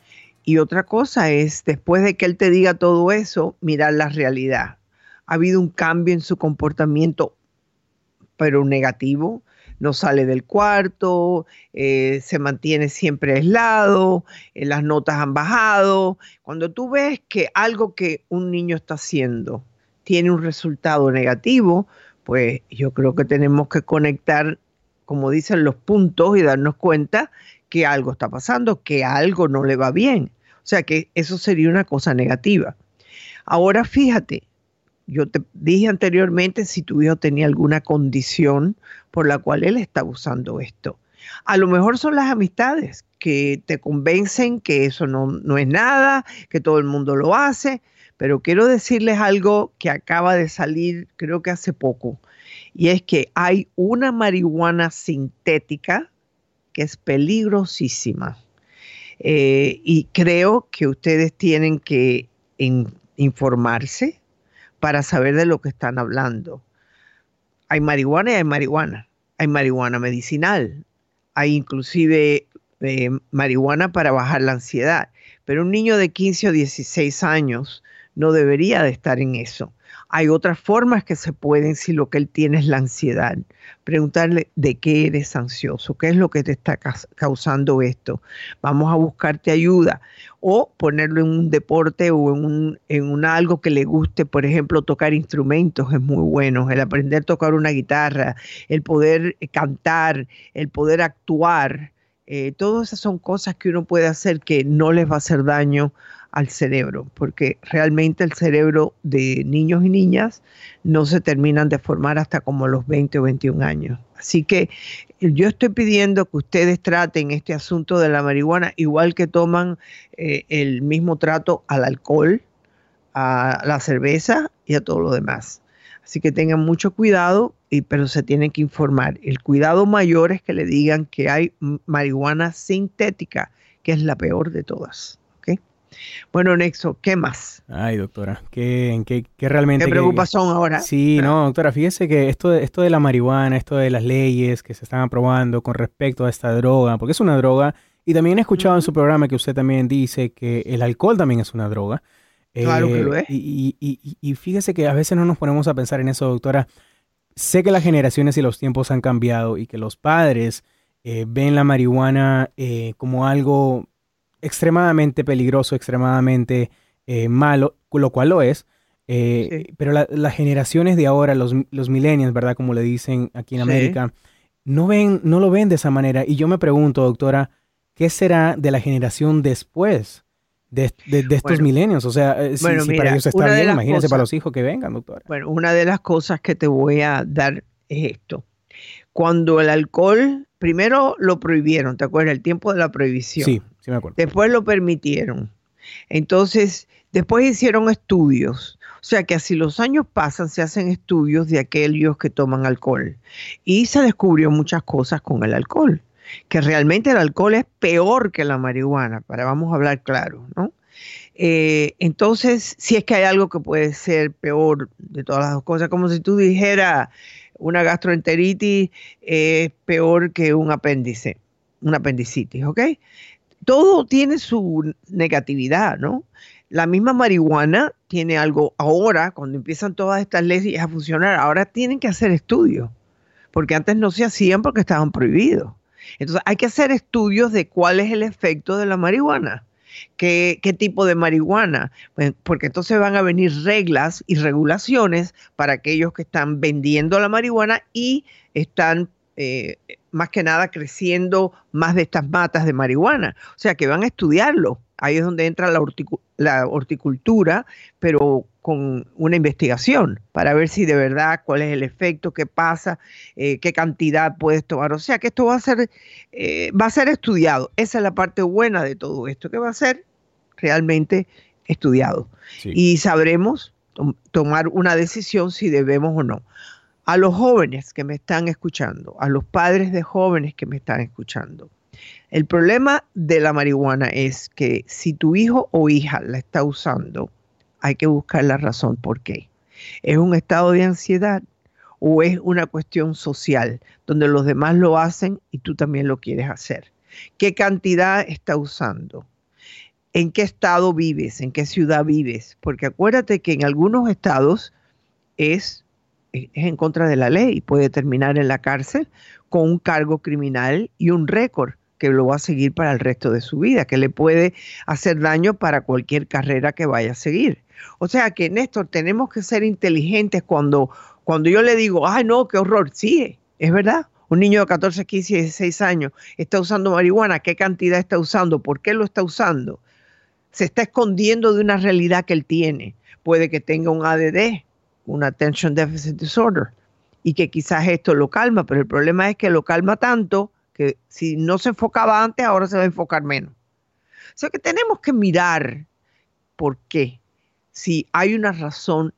Speaker 2: Y otra cosa es, después de que él te diga todo eso, mirar la realidad. Ha habido un cambio en su comportamiento, pero negativo. No sale del cuarto, eh, se mantiene siempre aislado, eh, las notas han bajado. Cuando tú ves que algo que un niño está haciendo tiene un resultado negativo, pues yo creo que tenemos que conectar, como dicen, los puntos y darnos cuenta que algo está pasando, que algo no le va bien. O sea que eso sería una cosa negativa. Ahora fíjate, yo te dije anteriormente si tu hijo tenía alguna condición por la cual él está usando esto. A lo mejor son las amistades que te convencen que eso no, no es nada, que todo el mundo lo hace, pero quiero decirles algo que acaba de salir, creo que hace poco, y es que hay una marihuana sintética que es peligrosísima. Eh, y creo que ustedes tienen que in, informarse para saber de lo que están hablando. Hay marihuana y hay marihuana. Hay marihuana medicinal. Hay inclusive eh, marihuana para bajar la ansiedad. Pero un niño de quince o dieciséis años no debería de estar en eso. Hay otras formas que se pueden si lo que él tiene es la ansiedad. Preguntarle de qué eres ansioso, qué es lo que te está causando esto. Vamos a buscarte ayuda. O ponerlo en un deporte o en, un, en un algo que le guste. Por ejemplo, tocar instrumentos es muy bueno. El aprender a tocar una guitarra, el poder cantar, el poder actuar. Eh, todas esas son cosas que uno puede hacer que no les va a hacer daño al cerebro, porque realmente el cerebro de niños y niñas no se terminan de formar hasta como los veinte o veintiún años. Así que yo estoy pidiendo que ustedes traten este asunto de la marihuana igual que toman eh, el mismo trato al alcohol, a la cerveza y a todo lo demás. Así que tengan mucho cuidado, y, pero se tienen que informar. El cuidado mayor es que le digan que hay marihuana sintética, que es la peor de todas. Bueno, Nexo, ¿qué más?
Speaker 3: Ay, doctora, ¿qué, qué, qué realmente...
Speaker 2: ¿Qué preocupación
Speaker 3: que,
Speaker 2: ahora?
Speaker 3: Sí, no, doctora, fíjese que esto de, esto de la marihuana, esto de las leyes que se están aprobando con respecto a esta droga, porque es una droga, y también he escuchado uh-huh. en su programa que usted también dice que el alcohol también es una droga.
Speaker 2: Claro eh, que lo es.
Speaker 3: Y, y, y, y fíjese que a veces no nos ponemos a pensar en eso, doctora. Sé que las generaciones y los tiempos han cambiado y que los padres eh, ven la marihuana eh, como algo extremadamente peligroso, extremadamente eh, malo, lo cual lo es, eh, sí. pero la, las generaciones de ahora, los, los millennials, ¿verdad? Como le dicen aquí en sí. América, no ven, no lo ven de esa manera. Y yo me pregunto, doctora, ¿qué será de la generación después de, de, de estos bueno, millennials? O sea, si, bueno, si mira, para ellos está bien, imagínense cosas, para los hijos que vengan, doctora.
Speaker 2: Bueno, una de las cosas que te voy a dar es esto. Cuando el alcohol, primero lo prohibieron, ¿te acuerdas? El tiempo de la prohibición.
Speaker 3: Sí. Sí, me acuerdo.
Speaker 2: Después lo permitieron. Entonces, después hicieron estudios. O sea que así los años pasan, se hacen estudios de aquellos que toman alcohol. Y se descubrió muchas cosas con el alcohol. Que realmente el alcohol es peor que la marihuana, para vamos a hablar claro, ¿no? Eh, entonces, si es que hay algo que puede ser peor de todas las dos cosas, como si tú dijeras una gastroenteritis es peor que un apéndice, un apendicitis, ¿ok? Todo tiene su negatividad, ¿no? La misma marihuana tiene algo ahora, cuando empiezan todas estas leyes a funcionar, ahora tienen que hacer estudios, porque antes no se hacían porque estaban prohibidos. Entonces hay que hacer estudios de cuál es el efecto de la marihuana, qué, qué tipo de marihuana, pues, porque entonces van a venir reglas y regulaciones para aquellos que están vendiendo la marihuana y están Eh, más que nada creciendo más de estas matas de marihuana. O sea que van a estudiarlo. Ahí es donde entra la la horticultura, pero con una investigación para ver si de verdad cuál es el efecto, qué pasa, eh, qué cantidad puedes tomar. O sea que esto va a ser, eh, va a ser estudiado. Esa es la parte buena de todo esto, que va a ser realmente estudiado. Sí. Y sabremos to- tomar una decisión si debemos o no. A los jóvenes que me están escuchando, a los padres de jóvenes que me están escuchando, el problema de la marihuana es que si tu hijo o hija la está usando, hay que buscar la razón por qué. ¿Es un estado de ansiedad o es una cuestión social donde los demás lo hacen y tú también lo quieres hacer? ¿Qué cantidad está usando? ¿En qué estado vives? ¿En qué ciudad vives? Porque acuérdate que en algunos estados es, es en contra de la ley. Puede terminar en la cárcel con un cargo criminal y un récord que lo va a seguir para el resto de su vida, que le puede hacer daño para cualquier carrera que vaya a seguir. O sea que, Néstor, tenemos que ser inteligentes cuando, cuando yo le digo, ay no, qué horror, sí, es verdad. Un niño de catorce, quince, dieciséis años está usando marihuana, ¿qué cantidad está usando? ¿Por qué lo está usando? Se está escondiendo de una realidad que él tiene. Puede que tenga un A D D, un Attention Deficit Disorder, y que quizás esto lo calma, pero el problema es que lo calma tanto que si no se enfocaba antes, ahora se va a enfocar menos. O sea que tenemos que mirar por qué. Si hay una razón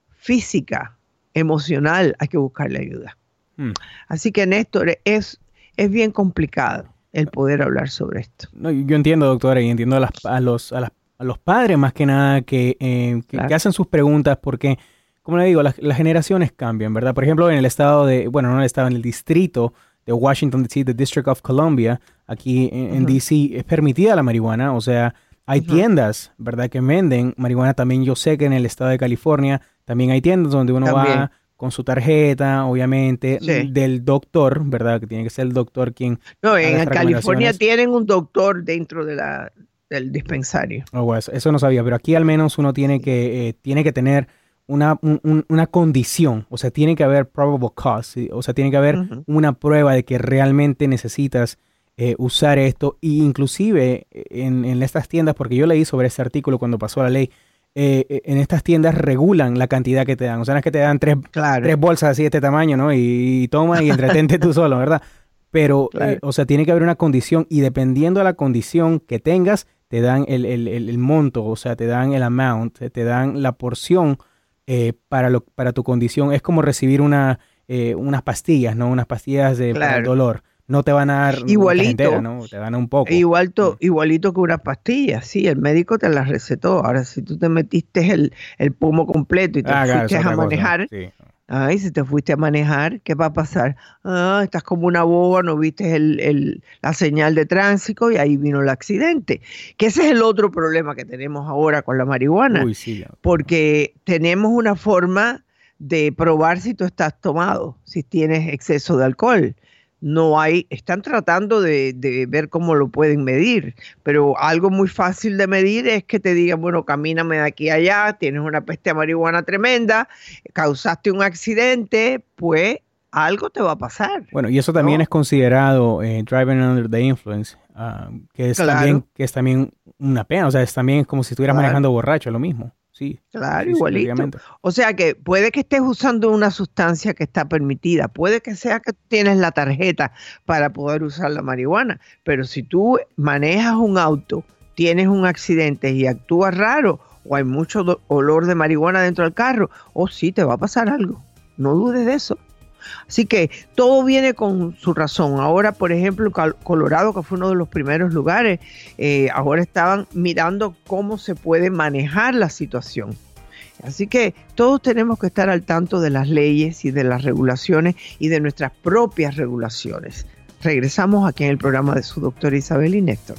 Speaker 2: física, emocional, hay que buscarle ayuda. Hmm. Así que, Néstor, es, es bien complicado el poder hablar sobre esto.
Speaker 3: No, yo entiendo, doctora, y entiendo a, las, a, los, a, las, a los padres más que nada que, eh, que, claro. que hacen sus preguntas porque, como le digo, las, las generaciones cambian, ¿verdad? Por ejemplo, en el estado de, bueno, no en el estado, en el distrito de Washington D C, the District of Columbia, aquí en, en uh-huh. D C es permitida la marihuana, o sea, hay uh-huh. tiendas, ¿verdad?, que venden marihuana. También yo sé que en el estado de California también hay tiendas donde uno también. va con su tarjeta, obviamente, sí. del doctor, ¿verdad?, que tiene que ser el doctor quien...
Speaker 2: No, en California tienen un doctor dentro de la, del dispensario.
Speaker 3: Oh, bueno, eso, eso no sabía, pero aquí al menos uno tiene que, eh, tiene que tener Una, un, una condición, o sea, tiene que haber probable cause, o sea, tiene que haber uh-huh. una prueba de que realmente necesitas eh, usar esto, e inclusive en, en estas tiendas, porque yo leí sobre este artículo cuando pasó la ley, eh, en estas tiendas regulan la cantidad que te dan, o sea, no es que te dan tres, claro. tres bolsas así de este tamaño, ¿no? Y, y toma y entretente tú solo, ¿verdad? Pero, claro. eh, o sea, tiene que haber una condición y dependiendo de la condición que tengas, te dan el, el, el, el monto, o sea, te dan el amount, te dan la porción Eh, para, lo, para tu condición. Es como recibir una, eh, unas pastillas, ¿no? Unas pastillas de, claro. para el dolor. No te van a dar
Speaker 2: igualito,
Speaker 3: entera, ¿no? Te dan un poco.
Speaker 2: Igualito, igualito que unas pastillas, sí, el médico te las recetó. Ahora, si tú te metiste el, el pomo completo y te ah, fuiste claro, a manejar, sí. ay, si te fuiste a manejar, ¿qué va a pasar? Ah, estás como una boba, no viste el, el, la señal de tránsito y ahí vino el accidente. Que ese es el otro problema que tenemos ahora con la marihuana.
Speaker 3: Uy, sí,
Speaker 2: porque tenemos una forma de probar si tú estás tomado, si tienes exceso de alcohol. No hay, están tratando de, de ver cómo lo pueden medir, pero algo muy fácil de medir es que te digan, bueno, camíname de aquí a allá, tienes una peste a marihuana tremenda, causaste un accidente, pues algo te va a pasar.
Speaker 3: Bueno, y eso también ¿no? es considerado eh, driving under the influence, uh, que, es claro. también, que es también una pena, o sea, es también como si estuvieras claro. manejando borracho, lo mismo. Sí,
Speaker 2: claro,
Speaker 3: sí,
Speaker 2: igualito. Sí, o sea que puede que estés usando una sustancia que está permitida, puede que sea que tienes la tarjeta para poder usar la marihuana, pero si tú manejas un auto, tienes un accidente y actúas raro o hay mucho do- olor de marihuana dentro del carro, o oh, sí te va a pasar algo, no dudes de eso. Así que todo viene con su razón. Ahora, por ejemplo, Colorado, que fue uno de los primeros lugares, eh, ahora estaban mirando cómo se puede manejar la situación. Así que todos tenemos que estar al tanto de las leyes y de las regulaciones y de nuestras propias regulaciones. Regresamos aquí en el programa de su doctora Isabel y Néstor.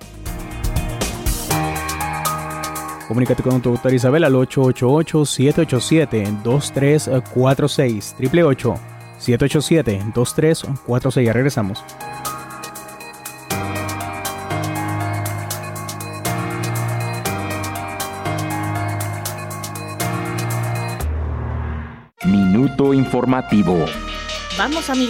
Speaker 3: Comunícate con tu doctora Isabel al ocho ocho ocho, siete ocho siete, dos tres cuatro seis, ocho ocho ocho, siete ocho siete, dos tres cuatro seis. Ya regresamos.
Speaker 4: Minuto informativo.
Speaker 5: Vamos, amiga.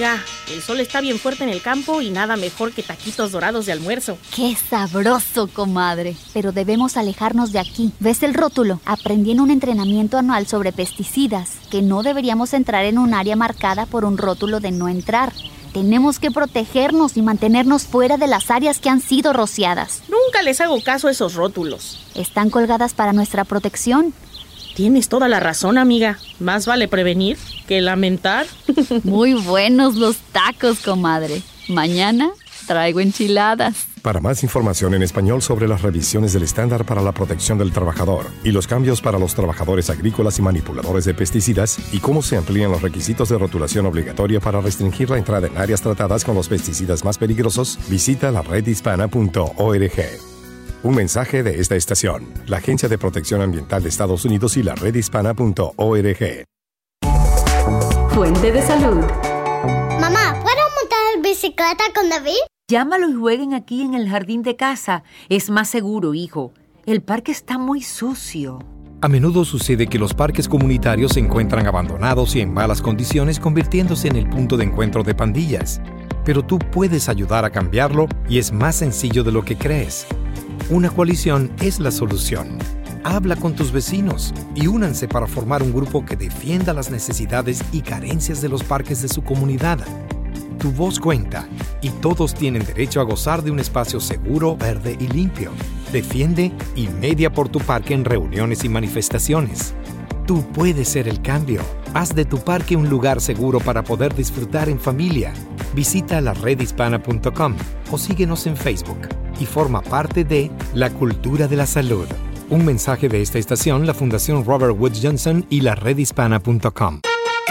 Speaker 5: El sol está bien fuerte en el campo y nada mejor que taquitos dorados de almuerzo.
Speaker 6: ¡Qué sabroso, comadre! Pero debemos alejarnos de aquí. ¿Ves el rótulo? Aprendí en un entrenamiento anual sobre pesticidas que no deberíamos entrar en un área marcada por un rótulo de no entrar. Tenemos que protegernos y mantenernos fuera de las áreas que han sido rociadas.
Speaker 5: Nunca les hago caso a esos rótulos.
Speaker 6: Están colgadas para nuestra protección.
Speaker 5: Tienes toda la razón, amiga. Más vale prevenir que lamentar.
Speaker 6: Muy buenos los tacos, comadre. Mañana traigo enchiladas.
Speaker 7: Para más información en español sobre las revisiones del estándar para la protección del trabajador y los cambios para los trabajadores agrícolas y manipuladores de pesticidas y cómo se amplían los requisitos de rotulación obligatoria para restringir la entrada en áreas tratadas con los pesticidas más peligrosos, visita la red hispana punto org. Un mensaje de esta estación, la Agencia de Protección Ambiental de Estados Unidos y la red hispana punto org.
Speaker 15: Fuente de salud.
Speaker 12: Mamá, ¿puedo montar bicicleta con David?
Speaker 13: Llámalo y jueguen aquí en el jardín de casa. Es más seguro, hijo. El parque está muy sucio.
Speaker 14: A menudo sucede que los parques comunitarios se encuentran abandonados y en malas condiciones, convirtiéndose en el punto de encuentro de pandillas. Pero tú puedes ayudar a cambiarlo y es más sencillo de lo que crees. Una coalición es la solución. Habla con tus vecinos y únanse para formar un grupo que defienda las necesidades y carencias de los parques de su comunidad. Tu voz cuenta y todos tienen derecho a gozar de un espacio seguro, verde y limpio. Defiende y media por tu parque en reuniones y manifestaciones. Tú puedes ser el cambio. Haz de tu parque un lugar seguro para poder disfrutar en familia. Visita la red hispana punto com o síguenos en Facebook y forma parte de la cultura de la salud. Un mensaje de esta estación, la Fundación Robert Wood Johnson y la red hispana punto com.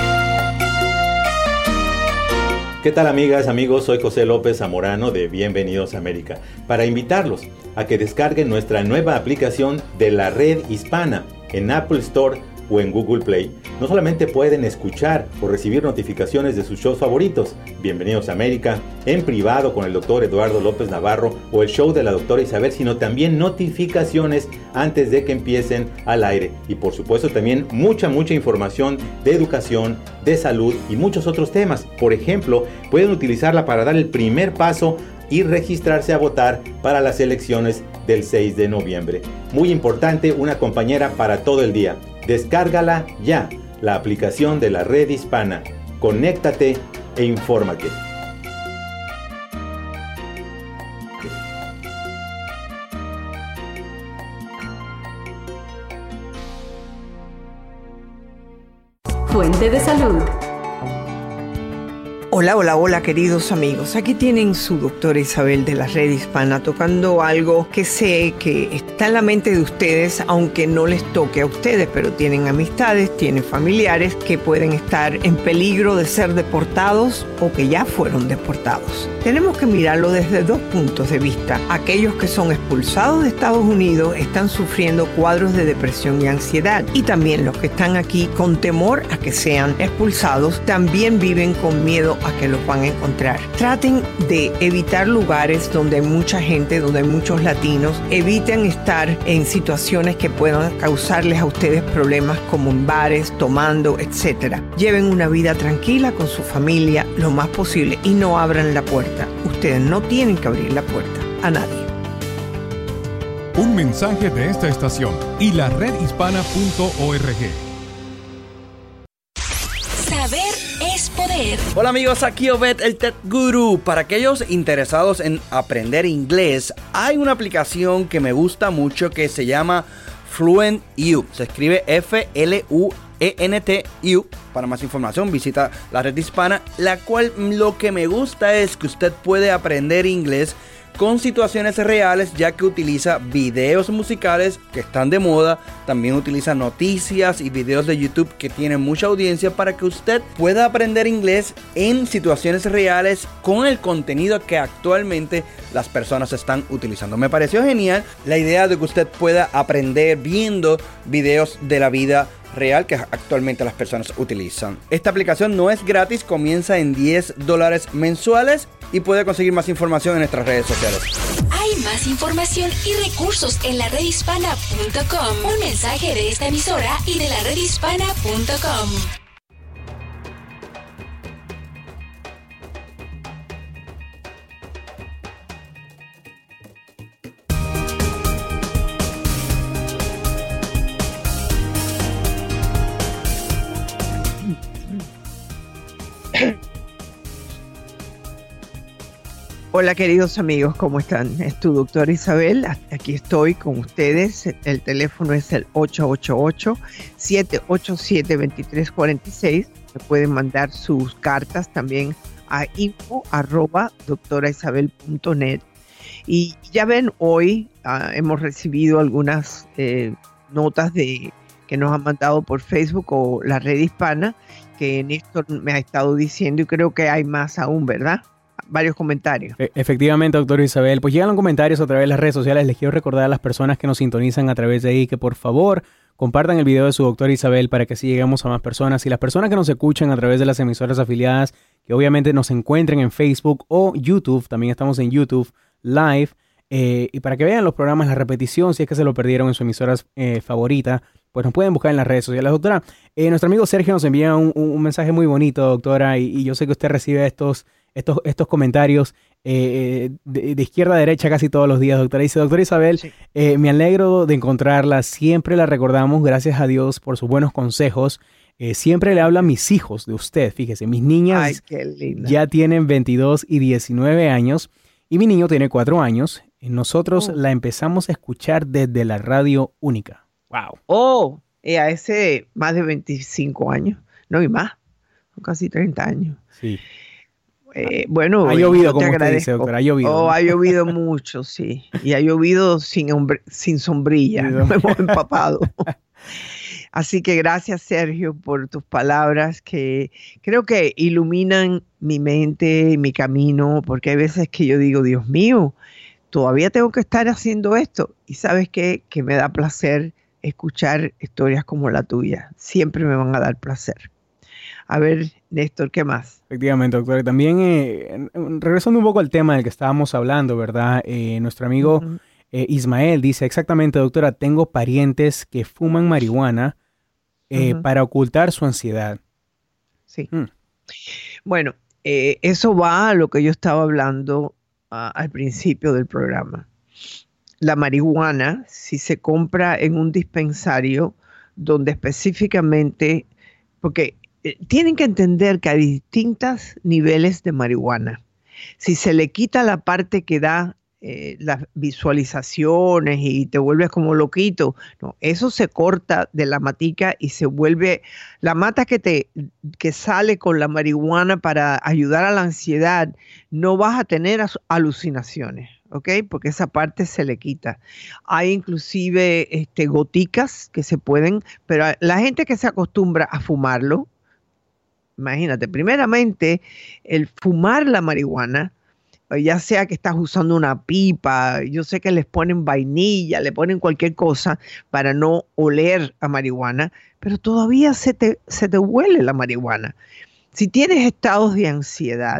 Speaker 8: ¿Qué tal, amigas, amigos? Soy José López Zamorano de Bienvenidos a América, para invitarlos a que descarguen nuestra nueva aplicación de la Red Hispana en Apple Store o en Google Play. No solamente pueden escuchar o recibir notificaciones de sus shows favoritos, Bienvenidos a América, En Privado con el doctor Eduardo López Navarro o el show de la doctora Isabel, sino también notificaciones antes de que empiecen al aire. Y por supuesto también mucha, mucha información de educación, de salud y muchos otros temas. Por ejemplo, pueden utilizarla para dar el primer paso y registrarse a votar para las elecciones del seis de noviembre. Muy importante, una compañera para todo el día. Descárgala ya, la aplicación de la Red Hispana. Conéctate e infórmate.
Speaker 15: Fuente de salud.
Speaker 2: Hola, hola, hola, queridos amigos. Aquí tienen su doctora Isabel de la Red Hispana tocando algo que sé que está en la mente de ustedes, aunque no les toque a ustedes, pero tienen amistades, tienen familiares que pueden estar en peligro de ser deportados o que ya fueron deportados. Tenemos que mirarlo desde dos puntos de vista. Aquellos que son expulsados de Estados Unidos están sufriendo cuadros de depresión y ansiedad, y también los que están aquí con temor a que sean expulsados también viven con miedo a que los van a encontrar. Traten de evitar lugares donde hay mucha gente, donde hay muchos latinos. Eviten estar en situaciones que puedan causarles a ustedes problemas, como en bares, tomando, etcétera. Lleven una vida tranquila con su familia lo más posible y no abran la puerta. Ustedes no tienen que abrir la puerta a nadie.
Speaker 10: Un mensaje de esta estación y la red hispana punto org.
Speaker 9: Saber es poder.
Speaker 11: Hola amigos, aquí Obed, el Tech Guru. Para aquellos interesados en aprender inglés, hay una aplicación que me gusta mucho que se llama Fluent U. Se escribe F L U E N T U. Para más información visita la red hispana, la cual lo que me gusta es que usted puede aprender inglés con situaciones reales, ya que utiliza videos musicales que están de moda. También utiliza noticias y videos de YouTube que tienen mucha audiencia para que usted pueda aprender inglés en situaciones reales con el contenido que actualmente las personas están utilizando. Me pareció genial la idea de que usted pueda aprender viendo videos de la vida real que actualmente las personas utilizan. Esta aplicación no es gratis, comienza en diez dólares mensuales y puede conseguir más información en nuestras redes sociales.
Speaker 9: Hay más información y recursos en la red hispana punto com. Un mensaje de esta emisora y de la red hispana punto com.
Speaker 2: Hola queridos amigos, ¿cómo están? Es tu doctora Isabel, aquí estoy con ustedes. El teléfono es el ocho ocho ocho, siete ocho siete, dos tres cuatro seis. Me pueden mandar sus cartas también a info arroba doctora isabel punto net. Y ya ven, hoy uh, hemos recibido algunas eh, notas de que nos han mandado por Facebook o la Red Hispana, que Néstor me ha estado diciendo, y creo que hay más aún, ¿verdad? Varios comentarios.
Speaker 3: E- efectivamente, doctora Isabel, pues llegan los comentarios a través de las redes sociales. Les quiero recordar a las personas que nos sintonizan a través de ahí que por favor compartan el video de su doctora Isabel para que así lleguemos a más personas. Y las personas que nos escuchan a través de las emisoras afiliadas, que obviamente nos encuentren en Facebook o YouTube, también estamos en YouTube Live, eh, y para que vean los programas, la repetición, si es que se lo perdieron en su emisora eh, favorita, pues nos pueden buscar en las redes sociales. Doctora, eh, nuestro amigo Sergio nos envía un, un mensaje muy bonito, doctora, y, y yo sé que usted recibe estos Estos, estos comentarios eh, de, de izquierda a derecha casi todos los días, doctora. Dice, doctora Isabel, sí. eh, me alegro de encontrarla. Siempre la recordamos, gracias a Dios, por sus buenos consejos. Eh, siempre le hablan mis hijos de usted. Fíjese, mis niñas
Speaker 2: Ay, qué linda.
Speaker 3: Ya tienen veintidós y diecinueve años y mi niño tiene cuatro años. Y nosotros oh. la empezamos a escuchar desde la radio única. ¡Wow!
Speaker 2: Oh, y a ese más de veinticinco años. No, y más. Son casi treinta años.
Speaker 3: Sí.
Speaker 2: Eh, bueno,
Speaker 3: ha llovido, como usted dice, doctora, ha llovido.
Speaker 2: Oh, ha llovido mucho, sí. Y ha llovido sin, hombre, sin sombrilla. Nos hemos empapado. Así que gracias, Sergio, por tus palabras que creo que iluminan mi mente y mi camino, porque hay veces que yo digo, Dios mío, todavía tengo que estar haciendo esto. Y ¿sabes qué? Que me da placer escuchar historias como la tuya. Siempre me van a dar placer. A ver, Néstor, ¿qué más?
Speaker 3: Efectivamente, doctora. También, eh, regresando un poco al tema del que estábamos hablando, ¿verdad? Eh, nuestro amigo uh-huh. eh, Ismael dice, exactamente, doctora, tengo parientes que fuman marihuana eh, uh-huh. para ocultar su ansiedad.
Speaker 2: Sí. Hmm. Bueno, eh, eso va a lo que yo estaba hablando uh, al principio del programa. La marihuana, si se compra en un dispensario donde específicamente, porque tienen que entender que hay distintos niveles de marihuana. Si se le quita la parte que da eh, las visualizaciones y te vuelves como loquito, no, eso se corta de la matica y se vuelve, la mata que, te, que sale con la marihuana para ayudar a la ansiedad, no vas a tener alucinaciones. ¿Ok? Porque esa parte se le quita. Hay inclusive este, goticas que se pueden, pero la gente que se acostumbra a fumarlo, imagínate, primeramente, el fumar la marihuana, ya sea que estás usando una pipa, yo sé que les ponen vainilla, le ponen cualquier cosa para no oler a marihuana, pero todavía se te, se te huele la marihuana. Si tienes estados de ansiedad,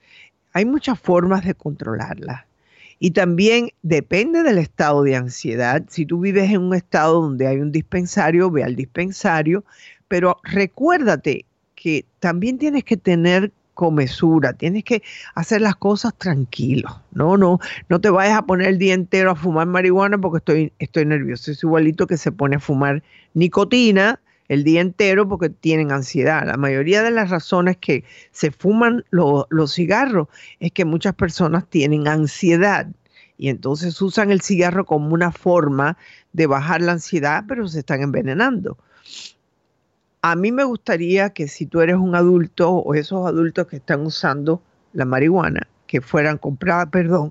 Speaker 2: hay muchas formas de controlarla. Y también depende del estado de ansiedad. Si tú vives en un estado donde hay un dispensario, ve al dispensario, pero recuérdate que también tienes que tener comesura, tienes que hacer las cosas tranquilo. No, no, no te vayas a poner el día entero a fumar marihuana porque estoy, estoy nervioso. Es igualito que se pone a fumar nicotina el día entero porque tienen ansiedad. La mayoría de las razones que se fuman lo, los cigarros es que muchas personas tienen ansiedad y entonces usan el cigarro como una forma de bajar la ansiedad, pero se están envenenando. A mí me gustaría que si tú eres un adulto o esos adultos que están usando la marihuana, que fueran compradas, perdón.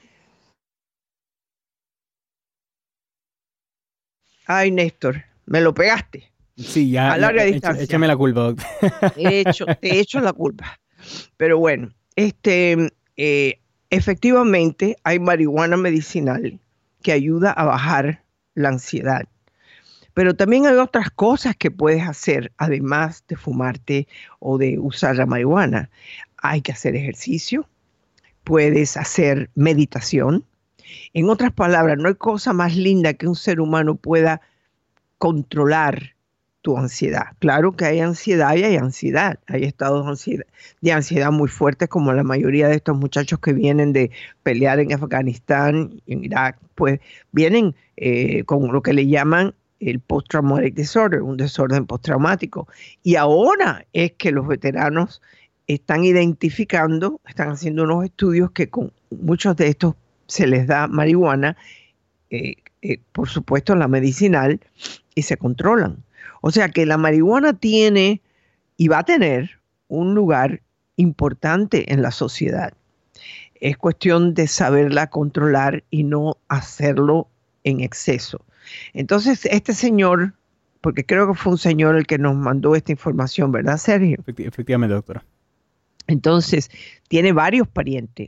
Speaker 2: Ay, Néstor, me lo pegaste.
Speaker 3: Sí, ya.
Speaker 2: A larga
Speaker 3: ya,
Speaker 2: distancia.
Speaker 3: Échame la culpa, doctor.
Speaker 2: Te he hecho, te he hecho la culpa. Pero bueno, este, eh, efectivamente hay marihuana medicinal que ayuda a bajar la ansiedad. Pero también hay otras cosas que puedes hacer, además de fumarte o de usar la marihuana. Hay que hacer ejercicio, puedes hacer meditación. En otras palabras, no hay cosa más linda que un ser humano pueda controlar tu ansiedad. Claro que hay ansiedad y hay ansiedad. Hay estados de ansiedad, de ansiedad muy fuertes, como la mayoría de estos muchachos que vienen de pelear en Afganistán, en Irak, pues vienen eh, con lo que le llaman el post-traumatic disorder, un desorden postraumático. Y ahora es que los veteranos están identificando, están haciendo unos estudios que con muchos de estos se les da marihuana, eh, eh, por supuesto la medicinal, y se controlan. O sea que la marihuana tiene y va a tener un lugar importante en la sociedad. Es cuestión de saberla controlar y no hacerlo en exceso. Entonces, este señor, porque creo que fue un señor el que nos mandó esta información, ¿verdad, Sergio?
Speaker 3: Efectivamente, doctora.
Speaker 2: Entonces, tiene varios parientes.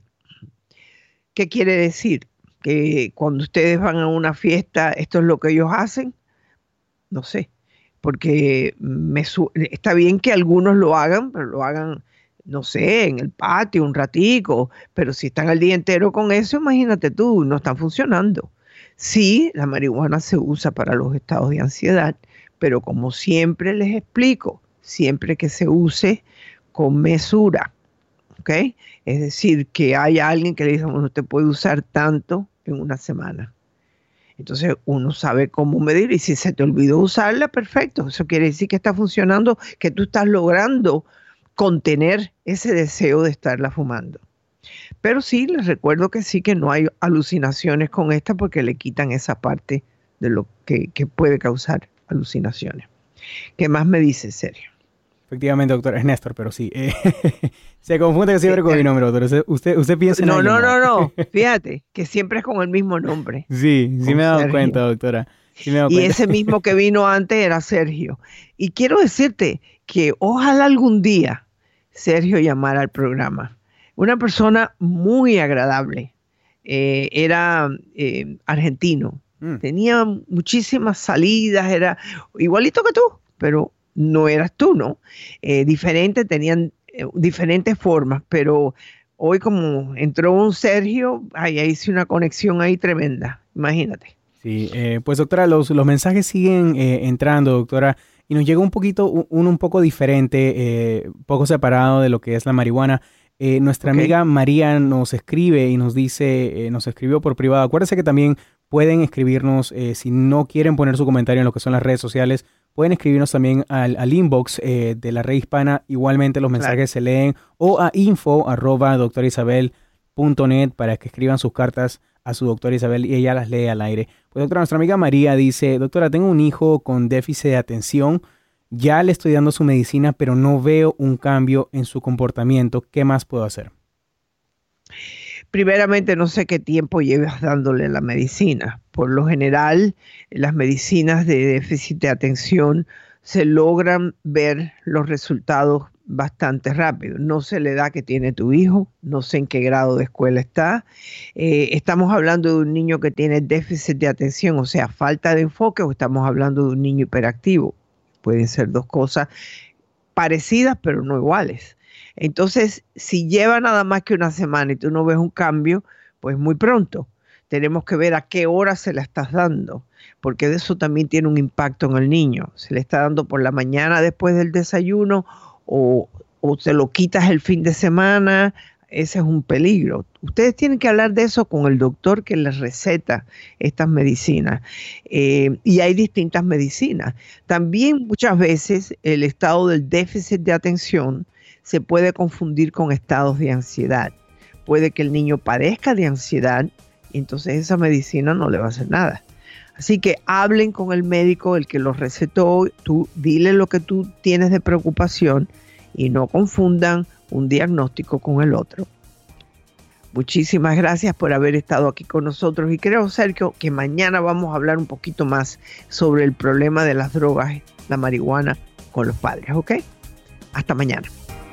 Speaker 2: ¿Qué quiere decir? Que cuando ustedes van a una fiesta, ¿esto es lo que ellos hacen? No sé, porque me su- está bien que algunos lo hagan, pero lo hagan, no sé, en el patio un ratico, pero si están el día entero con eso, imagínate tú, no están funcionando. Sí, la marihuana se usa para los estados de ansiedad, pero como siempre les explico, siempre que se use con mesura, ¿ok? Es decir, que haya alguien que le diga, bueno, usted puede usar tanto en una semana. Entonces uno sabe cómo medir y si se te olvidó usarla, perfecto. Eso quiere decir que está funcionando, que tú estás logrando contener ese deseo de estarla fumando. Pero sí, les recuerdo que sí, que no hay alucinaciones con esta porque le quitan esa parte de lo que, que puede causar alucinaciones. ¿Qué más me dice, Sergio?
Speaker 3: Efectivamente, doctor, es Néstor, pero sí. Eh, se confunde siempre con mi nombre, doctor. Usted, usted, usted piensa en
Speaker 2: No,
Speaker 3: alguien
Speaker 2: no,
Speaker 3: más.
Speaker 2: no, no. Fíjate, que siempre es con el mismo nombre.
Speaker 3: Sí, sí
Speaker 2: Con
Speaker 3: me he dado
Speaker 2: Sergio.
Speaker 3: cuenta, doctora. Sí me he dado
Speaker 2: Y
Speaker 3: cuenta.
Speaker 2: ese mismo que vino antes era Sergio. Y quiero decirte que ojalá algún día Sergio llamara al programa. Una persona muy agradable. Eh, era eh, argentino.
Speaker 3: Mm.
Speaker 2: Tenía muchísimas salidas, era igualito que tú, pero no eras tú, ¿no? Eh, diferente, tenían eh, diferentes formas, pero hoy como entró un Sergio, ay, ahí hice una conexión ahí tremenda, imagínate.
Speaker 3: Sí, eh, pues doctora, los, los mensajes siguen eh, entrando, doctora, y nos llega un poquito, uno un poco diferente, eh, poco separado de lo que es la marihuana. Eh, nuestra
Speaker 2: Ok.
Speaker 3: amiga María nos escribe y nos dice, eh, nos escribió por privado. Acuérdense que también pueden escribirnos, eh, si no quieren poner su comentario en lo que son las redes sociales, pueden escribirnos también al, al inbox eh, de la Red Hispana. Igualmente los mensajes
Speaker 2: Claro.
Speaker 3: se leen, o a info arroba doctora isabel punto net para que escriban sus cartas a su doctora Isabel y ella las lee al aire. Pues doctora, nuestra amiga María dice, doctora, tengo un hijo con déficit de atención, ya le estoy dando su medicina, pero no veo un cambio en su comportamiento. ¿Qué más puedo hacer?
Speaker 2: Primeramente, no sé qué tiempo llevas dándole la medicina. Por lo general, las medicinas de déficit de atención se logran ver los resultados bastante rápido. No sé la edad que tiene tu hijo, no sé en qué grado de escuela está. Eh, ¿Estamos hablando de un niño que tiene déficit de atención, o sea, falta de enfoque, o estamos hablando de un niño hiperactivo? Pueden ser dos cosas parecidas, pero no iguales. Entonces, si lleva nada más que una semana y tú no ves un cambio, pues muy pronto. Tenemos que ver a qué hora se la estás dando, porque eso también tiene un impacto en el niño. Se le está dando por la mañana después del desayuno o, o te lo quitas el fin de semana. Ese es un peligro. Ustedes tienen que hablar de eso con el doctor que les receta estas medicinas. Eh, y hay distintas medicinas. También muchas veces el estado del déficit de atención se puede confundir con estados de ansiedad. Puede que el niño padezca de ansiedad y entonces esa medicina no le va a hacer nada. Así que hablen con el médico, el que los recetó, tú dile lo que tú tienes de preocupación y no confundan un diagnóstico con el otro. Muchísimas gracias por haber estado aquí con nosotros y creo, Sergio, que mañana vamos a hablar un poquito más sobre el problema de las drogas, la marihuana con los padres, ¿ok? Hasta mañana.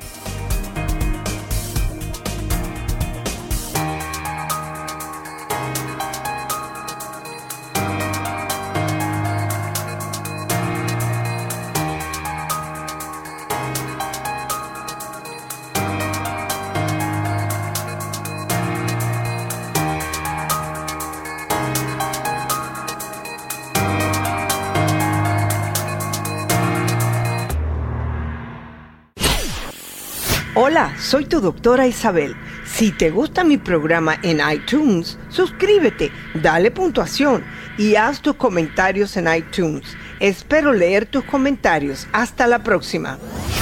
Speaker 2: Hola, soy tu doctora Isabel. Si te gusta mi programa en iTunes, suscríbete, dale puntuación y haz tus comentarios en iTunes. Espero leer tus comentarios. Hasta la próxima.